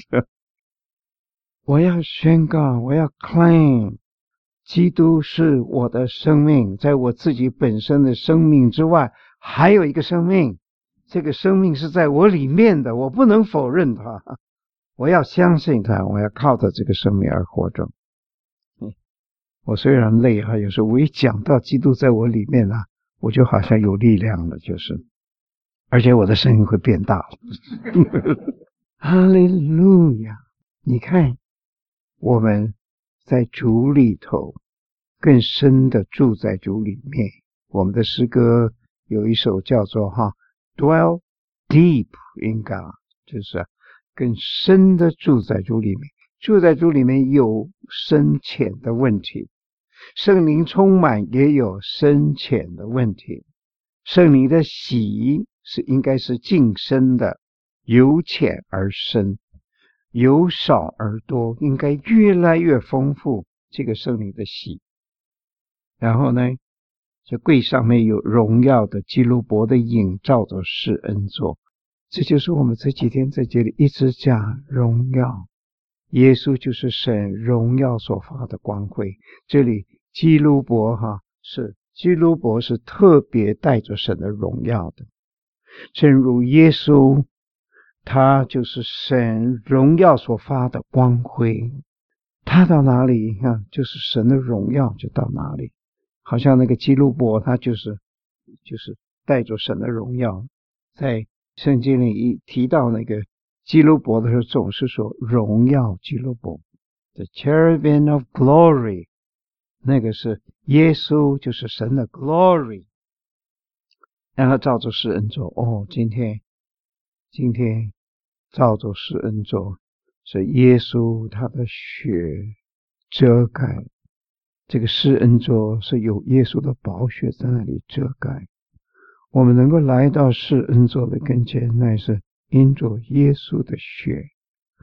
Speaker 1: 我要宣告，我要 claim， 基督是我的生命，在我自己本身的生命之外，还有一个生命，这个生命是在我里面的，我不能否认它，我要相信它，我要靠着这个生命而活着。嗯，我虽然累啊，有时候我一讲到基督在我里面啊，我就好像有力量了，就是，而且我的声音会变大了。哈利路亚！你看，我们在主里头更深的住在主里面。我们的诗歌有一首叫做哈 Dwell Deep in God， 就是啊更深的住在主里面。住在主里面有深浅的问题，圣灵充满也有深浅的问题。圣灵的喜是应该是近深的，由浅而深，由少而多，应该越来越丰富，这个圣灵的喜。然后呢，这柜上面有荣耀的基路伯的影照着施恩座，这就是我们这几天在这里一直讲荣耀。耶稣就是神荣耀所发的光辉。这里基路伯哈是基路伯是特别带着神的荣耀的，正如耶稣他就是神荣耀所发的光辉，他到哪里啊，就是神的荣耀就到哪里。好像那个基路伯他就是就是带着神的荣耀，在圣经里一提到那个基路伯的时候，总是说荣耀基路伯 The cherubim of glory， 那个是耶稣，就是神的 glory。 然后照着施恩座，哦，今天今天照着施恩座是耶稣他的血遮盖，这个施恩座是有耶稣的宝血在那里遮盖。我们能够来到施恩座的跟前，那是因着耶稣的血。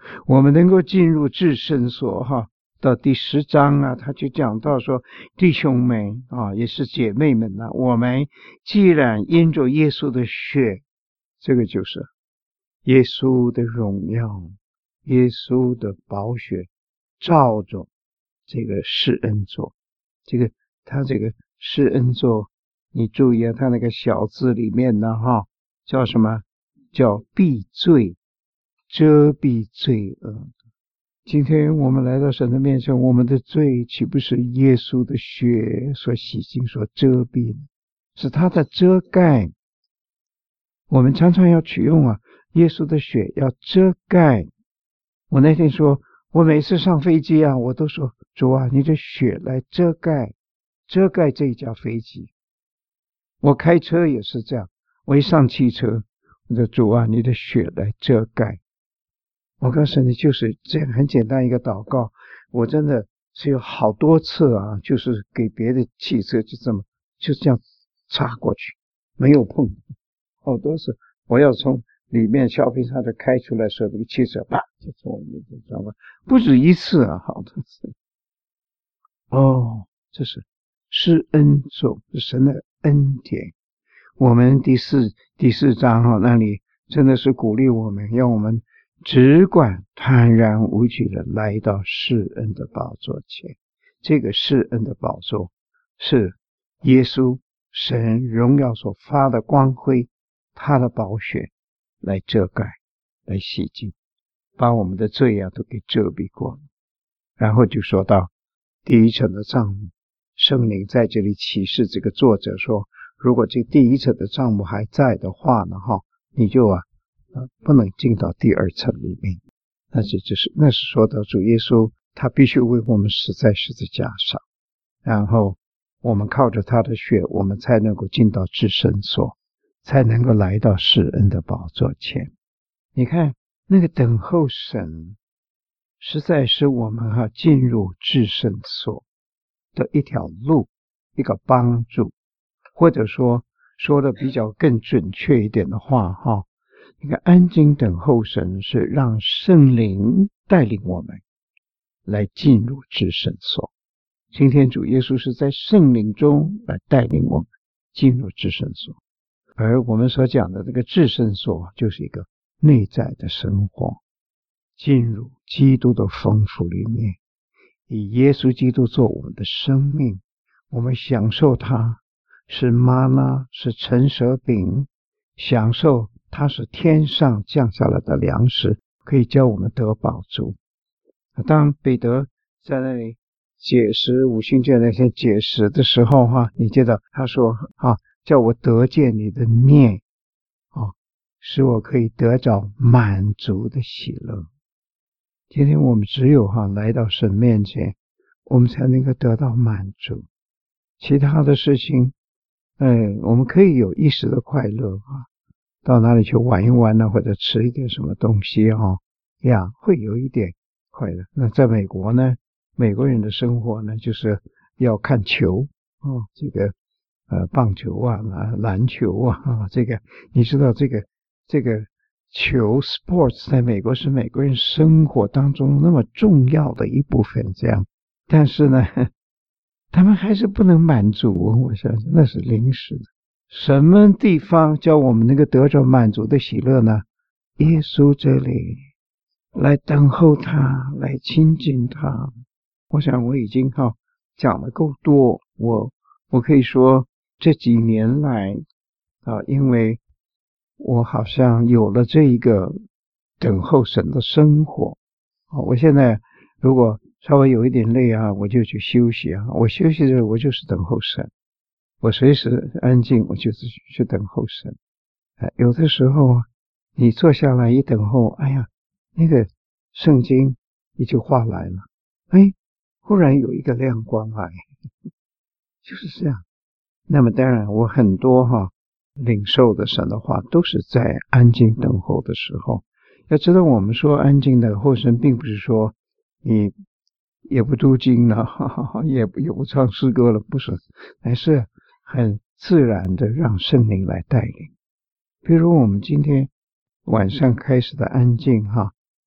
Speaker 1: 我们能够进入至圣所哈。到第十章啊，他就讲到说，弟兄们啊，也是姐妹们呐、啊，我们既然因着耶稣的血，这个就是耶稣的荣耀，耶稣的宝血照着这个施恩座，这个他这个施恩座，你注意啊，他那个小字里面呢哈，叫什么？叫避罪，遮蔽罪恶。今天我们来到神的面前，我们的罪岂不是耶稣的血所洗净、所遮蔽的？是他的遮盖。我们常常要取用啊，耶稣的血要遮盖。我那天说，我每次上飞机啊，我都说主啊，你的血来遮盖，遮盖这一架飞机。我开车也是这样，我一上汽车，我说主啊，你的血来遮盖。我告诉你，就是这样很简单一个祷告。我真的是有好多次啊，就是给别的汽车就这么就这样插过去，没有碰。好多次我要从里面小皮叉的开出来的时候，这个汽车啪就从我面前知道吗？不止一次啊，好多次。哦，这是施恩座，是神的恩典。我们第四第四章哈、啊，那里真的是鼓励我们，让我们只管坦然无惧的来到施恩的宝座前。这个施恩的宝座是耶稣神荣耀所发的光辉，他的宝血来遮盖，来洗净，把我们的罪啊都给遮蔽过。然后就说到第一层的帐幕，圣灵在这里启示这个作者说，如果这第一层的帐幕还在的话呢，哈，你就啊呃，不能进到第二层里面。那是就是那是说到主耶稣他必须为我们死在十字架上，然后我们靠着他的血，我们才能够进到至圣所，才能够来到施恩的宝座前。你看那个等候神，实在是我们哈、啊、进入至圣所的一条路，一个帮助，或者说说的比较更准确一点的话哈。一个安静等候神，是让圣灵带领我们来进入至圣所。今天主耶稣是在圣灵中来带领我们进入至圣所，而我们所讲的这个至圣所就是一个内在的生活，进入基督的丰富里面，以耶稣基督做我们的生命，我们享受它，是吗哪，是陈蛇饼，享受它是天上降下来的粮食，可以叫我们得饱足。当彼得在那里解释五旬节那些解释的时候哈、啊，你记得他说啊，叫我得见你的面啊，使我可以得着满足的喜乐。今天我们只有哈、啊、来到神面前，我们才能够得到满足。其他的事情，哎，我们可以有一时的快乐啊。到哪里去玩一玩呢，或者吃一点什么东西哈、哦、呀，会有一点快乐。那在美国呢，美国人的生活呢，就是要看球哦，这个呃棒球啊、篮球啊，啊这个你知道这个这个球 sports 在美国是美国人生活当中那么重要的一部分，这样，但是呢，他们还是不能满足，我相信那是临时的。什么地方叫我们能够得着满足的喜乐呢？耶稣这里，来等候他，来亲近他。我想我已经哈讲的够多，我我可以说这几年来啊，因为我好像有了这一个等候神的生活啊，我现在如果稍微有一点累啊，我就去休息啊，我休息的时候我就是等候神。我随时安静，我就是去等候神。哎，有的时候你坐下来一等候，哎呀，那个圣经一句话来了，哎，忽然有一个亮光来，就是这样。那么当然，我很多哈领受的神的话，都是在安静等候的时候。要知道，我们说安静等候神，并不是说你也不读经了，哈哈哈，也不也不唱诗歌了，不是，而是很自然的让圣灵来带领。比如我们今天晚上开始的安静哈，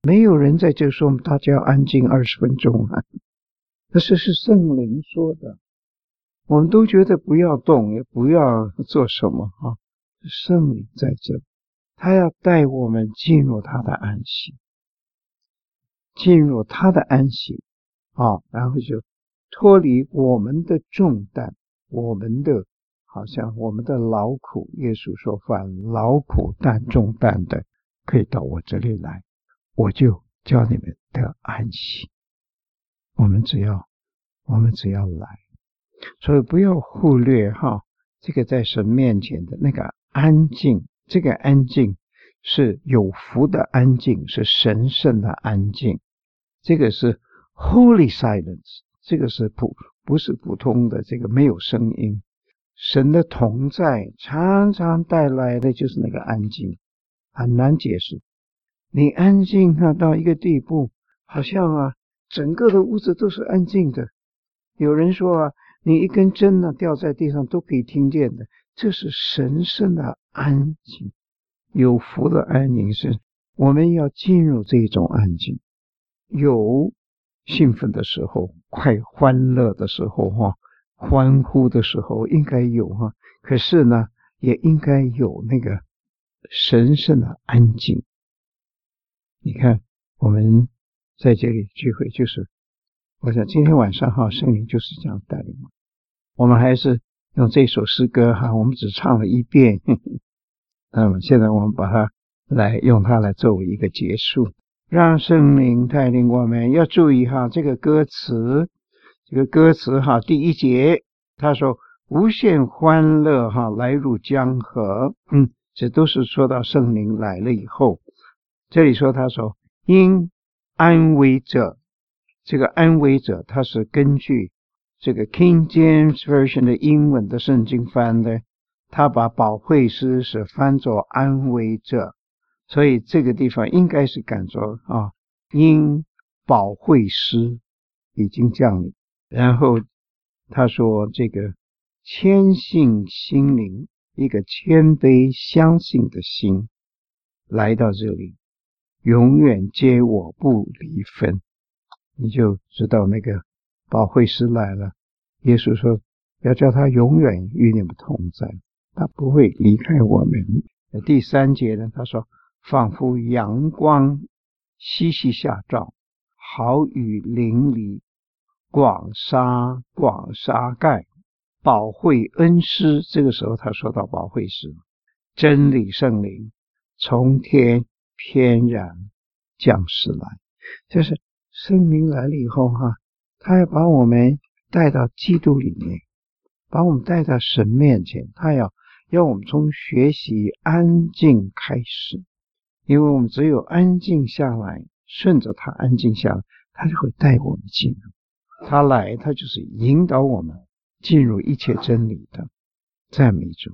Speaker 1: 没有人在这说我们大家要安静二十分钟啊，这是是圣灵说的。我们都觉得不要动，也不要做什么啊，圣灵在这，他要带我们进入他的安息，进入他的安息啊，然后就脱离我们的重担，我们的好像我们的劳苦。耶稣说，凡劳苦担重担的，可以到我这里来，我就叫你们得安息。我们只要我们只要来，所以不要忽略哈，这个在神面前的那个安静，这个安静是有福的安静，是神圣的安静，这个是 Holy Silence， 这个是普不是普通的这个没有声音。神的同在常常带来的就是那个安静，很难解释。你安静啊到一个地步，好像啊整个的屋子都是安静的。有人说啊，你一根针啊掉在地上都可以听见的，这是神圣的安静。有福的安宁是我们要进入这种安静，有兴奋的时候，快欢乐的时候哈，欢呼的时候应该有哈，可是呢也应该有那个神圣的安静。你看我们在这里聚会，就是我想今天晚上哈，圣灵就是这样带领我。我们还是用这首诗歌哈，我们只唱了一遍，呵呵，那么现在我们把它来用它来作为一个结束，让圣灵带领我们。要注意哈，这个歌词，这个歌词哈，第一节他说无限欢乐哈来入江河，嗯，这都是说到圣灵来了以后。这里说他说因安慰者，这个安慰者他是根据这个 King James Version 的英文的圣经翻的，他把保惠师是翻作安慰者，所以这个地方应该是感作啊，因保惠师已经降临。然后他说这个谦信心灵，一个谦卑相信的心来到这里，永远接我不离分。你就知道那个保惠师来了，耶稣说要叫他永远与你们同在，他不会离开我们。第三节呢，他说仿佛阳光西西下照，好雨淋漓，广沙广沙盖，保惠恩师。这个时候他说到保惠师，真理圣灵从天翩然降世来，就是圣灵来了以后哈，他要把我们带到基督里面，把我们带到神面前，他要要我们从学习安静开始，因为我们只有安静下来，顺着他安静下来，他就会带我们进入，他来他就是引导我们进入一切真理的。赞美主。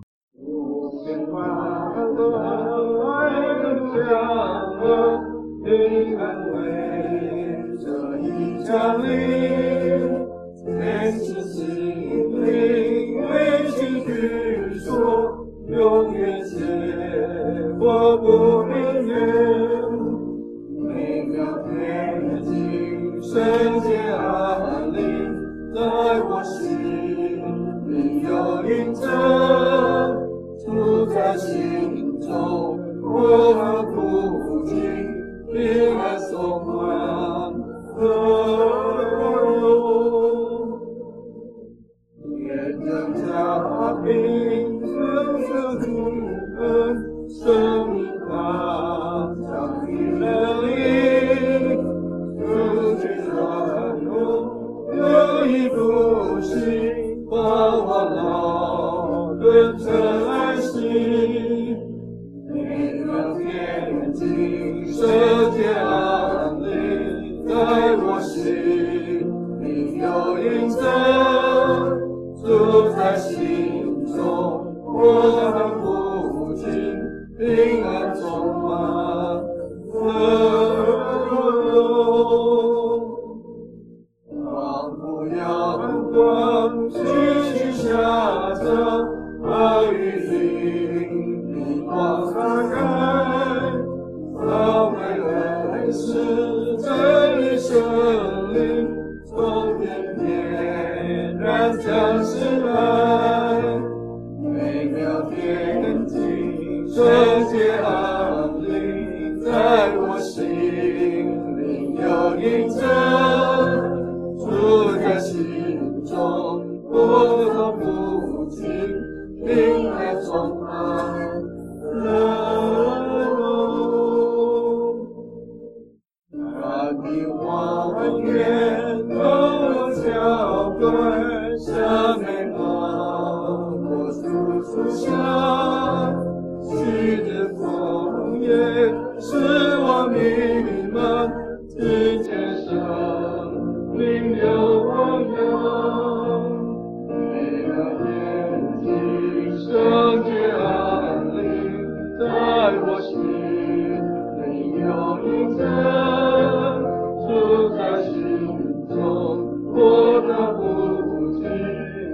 Speaker 2: 降临，天使心灵为情去说，永远是我不明远。每秒天经圣洁安宁，在我心里有印证，住在心中，我和父亲平安颂欢。眼睁加平生生主恩，生命它将你能力，如今转入有一复兴，把我老人成安息，每个天经圣洁安宁，在我心里有印证，住在心中，我的父亲平安充满仿佛阳光继续下降，而雨淋漓光洒开，造美恩师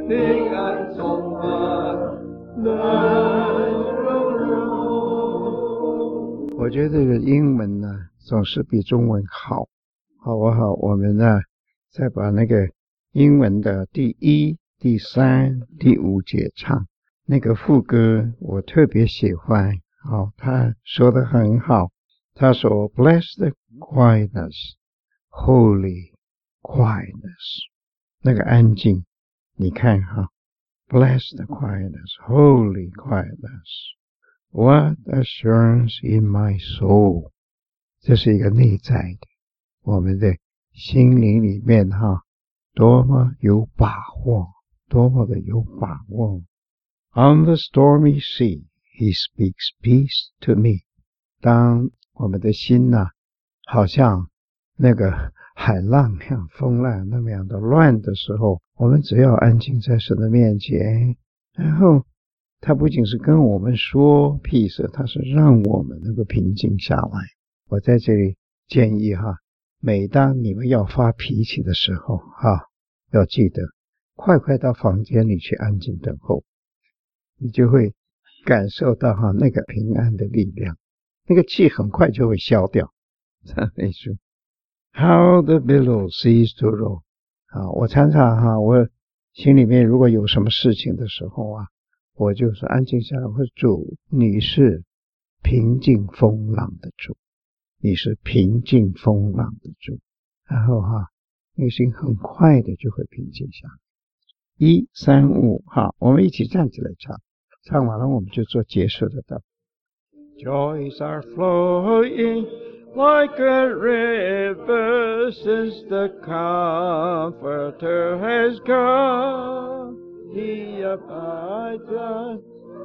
Speaker 2: 平安充满来荣耀。
Speaker 1: 我觉得这个英文呢总是比中文好，好不好？我们呢再把那个英文的第一、第三、第五节唱。那个副歌我特别喜欢，哦，他说得很好。他说 Bless the quietness, holy quietness， 那个安静，你看哈 Bless the quietness, holy quietness, what assurance in my soul， 这是一个内在的，我们的心灵里面哈，多么有把握，多么的有把握。On the stormy sea, he speaks peace to me。 当我们的心呐、啊，好像那个海浪像风浪那么样的乱的时候，我们只要安静在神的面前，然后他不仅是跟我们说 peace， 他是让我们能够平静下来。我在这里建议哈，每当你们要发脾气的时候哈，要记得快快到房间里去安静等候，你就会感受到哈那个平安的力量，那个气很快就会消掉。赞美主。How the billows cease to roll。 啊，我常常哈，我心里面如果有什么事情的时候啊，我就是安静下来，我说主，你是平静风浪的主，你是平静风浪的主，然后哈，内心很快的就会平静下来。一三五，好，我们一起站起来唱，唱完了我们就做结束的祷。Joys are flowing like a river since the Comforter has come. He abides us.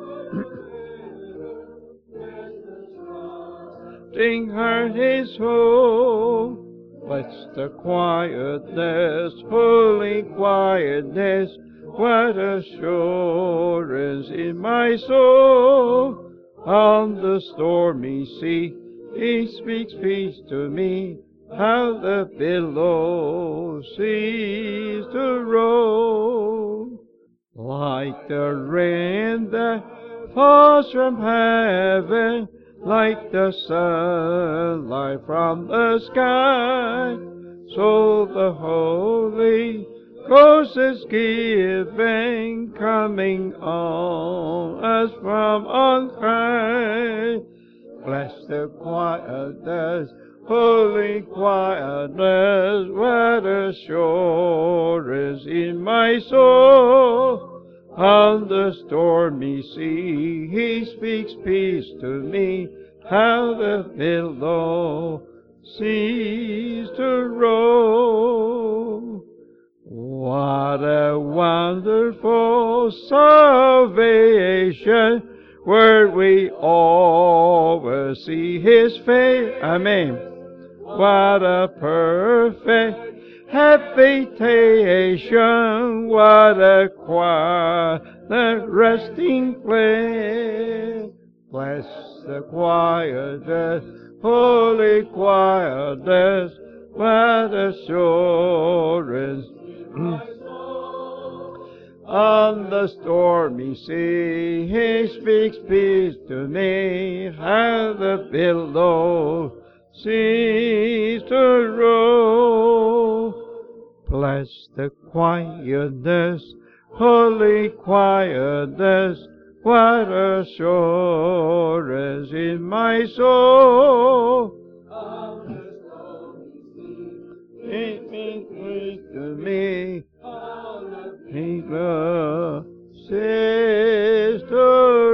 Speaker 1: Sing her his home. Bless the quietness, holy quietness, what assurance in my soul. On the stormy sea, he speaks peace to me, how the billows cease to roll. Like the rain that falls from heaven, like the sunlight from the sky, so the Holy Ghost is giving, coming on us from on high. Bless the quietness, holy quietness, what assurance in my soul. On the stormy sea, he speaks peace to me, how the billow cease to roll. What a wonderful salvation, where we always see his face. Amen. What a perfect habitation, what a quiet resting place. Bless the quietness, holy quietness, what assurance. On the stormy sea, he speaks peace to me, how the billows cease to roll. Bless the quietness, holy quietness, what assurance in my soul. On the stormy sea, he speaks peace to me, how the billows cease to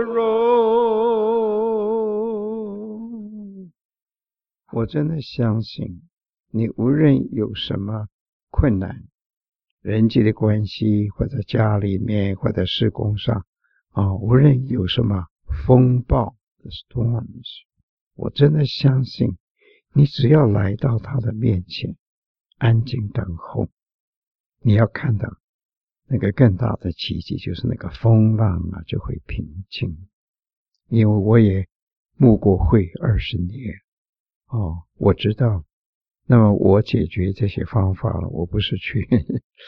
Speaker 1: roll. 我真的相信，你无论有什么困难，人际的关系，或者家里面，或者事工上，啊，无论有什么风暴的 storms， 我真的相信，你只要来到他的面前，安静等候，你要看到那个更大的奇迹，就是那个风浪啊就会平静。因为我也牧过会二十年，哦，我知道。那么我解决这些方法了，我不是去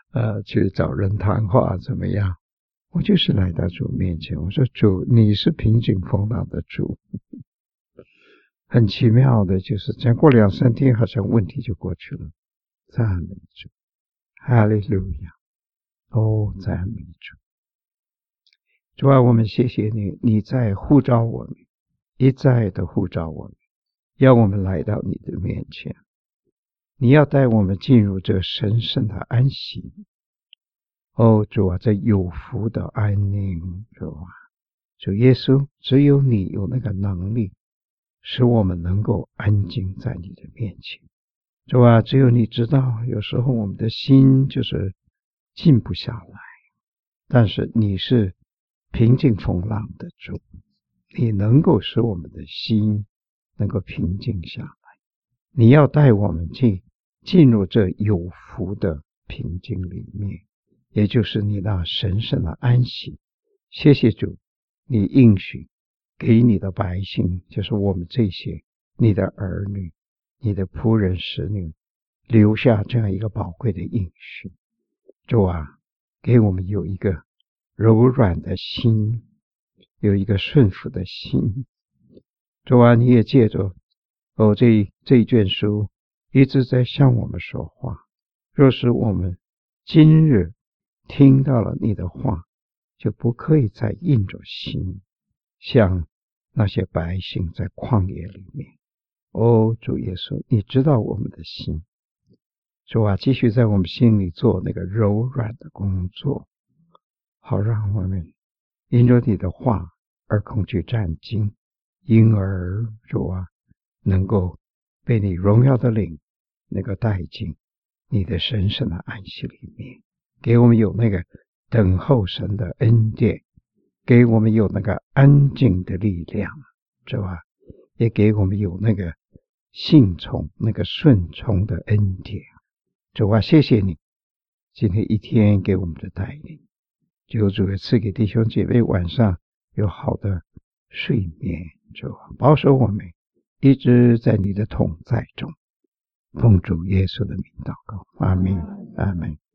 Speaker 1: 呃去找人谈话怎么样？我就是来到主面前，我说主，你是平静风浪的主。很奇妙的，就是再过两三天，好像问题就过去了。赞美主，哈利路亚！哦，赞美主！主啊，我们谢谢你，你在呼召我们，一再的呼召我们，要我们来到你的面前。你要带我们进入这神圣的安息。哦，主啊，这有福的安宁，主啊，主耶稣，只有你有那个能力，使我们能够安静在你的面前。主啊，只有你知道，有时候我们的心就是静不下来，但是你是平静风浪的主，你能够使我们的心能够平静下来。你要带我们进进入这有福的平静里面，也就是你那神圣的安息。谢谢主，你应许给你的百姓，就是我们这些你的儿女，你的仆人使女，留下这样一个宝贵的应许。主啊，给我们有一个柔软的心，有一个顺服的心。主啊，你也借着哦这这一卷书一直在向我们说话。若是我们今日听到了你的话，就不可以再硬着心，像那些百姓在旷野里面。哦，主耶稣，你知道我们的心。主啊，继续在我们心里做那个柔软的工作，好让我们因着你的话而恐惧战惊，因而主啊，能够被你荣耀的灵能够带进你的神圣的安息里面，给我们有那个等候神的恩典，给我们有那个安静的力量，主啊，也给我们有那个信从那个顺从的恩典。主啊，谢谢你今天一天给我们的带领，求主赐给弟兄姐妹晚上有好的睡眠，主啊，保守我们一直在你的同在中。奉主耶稣的名祷告，阿们，阿们。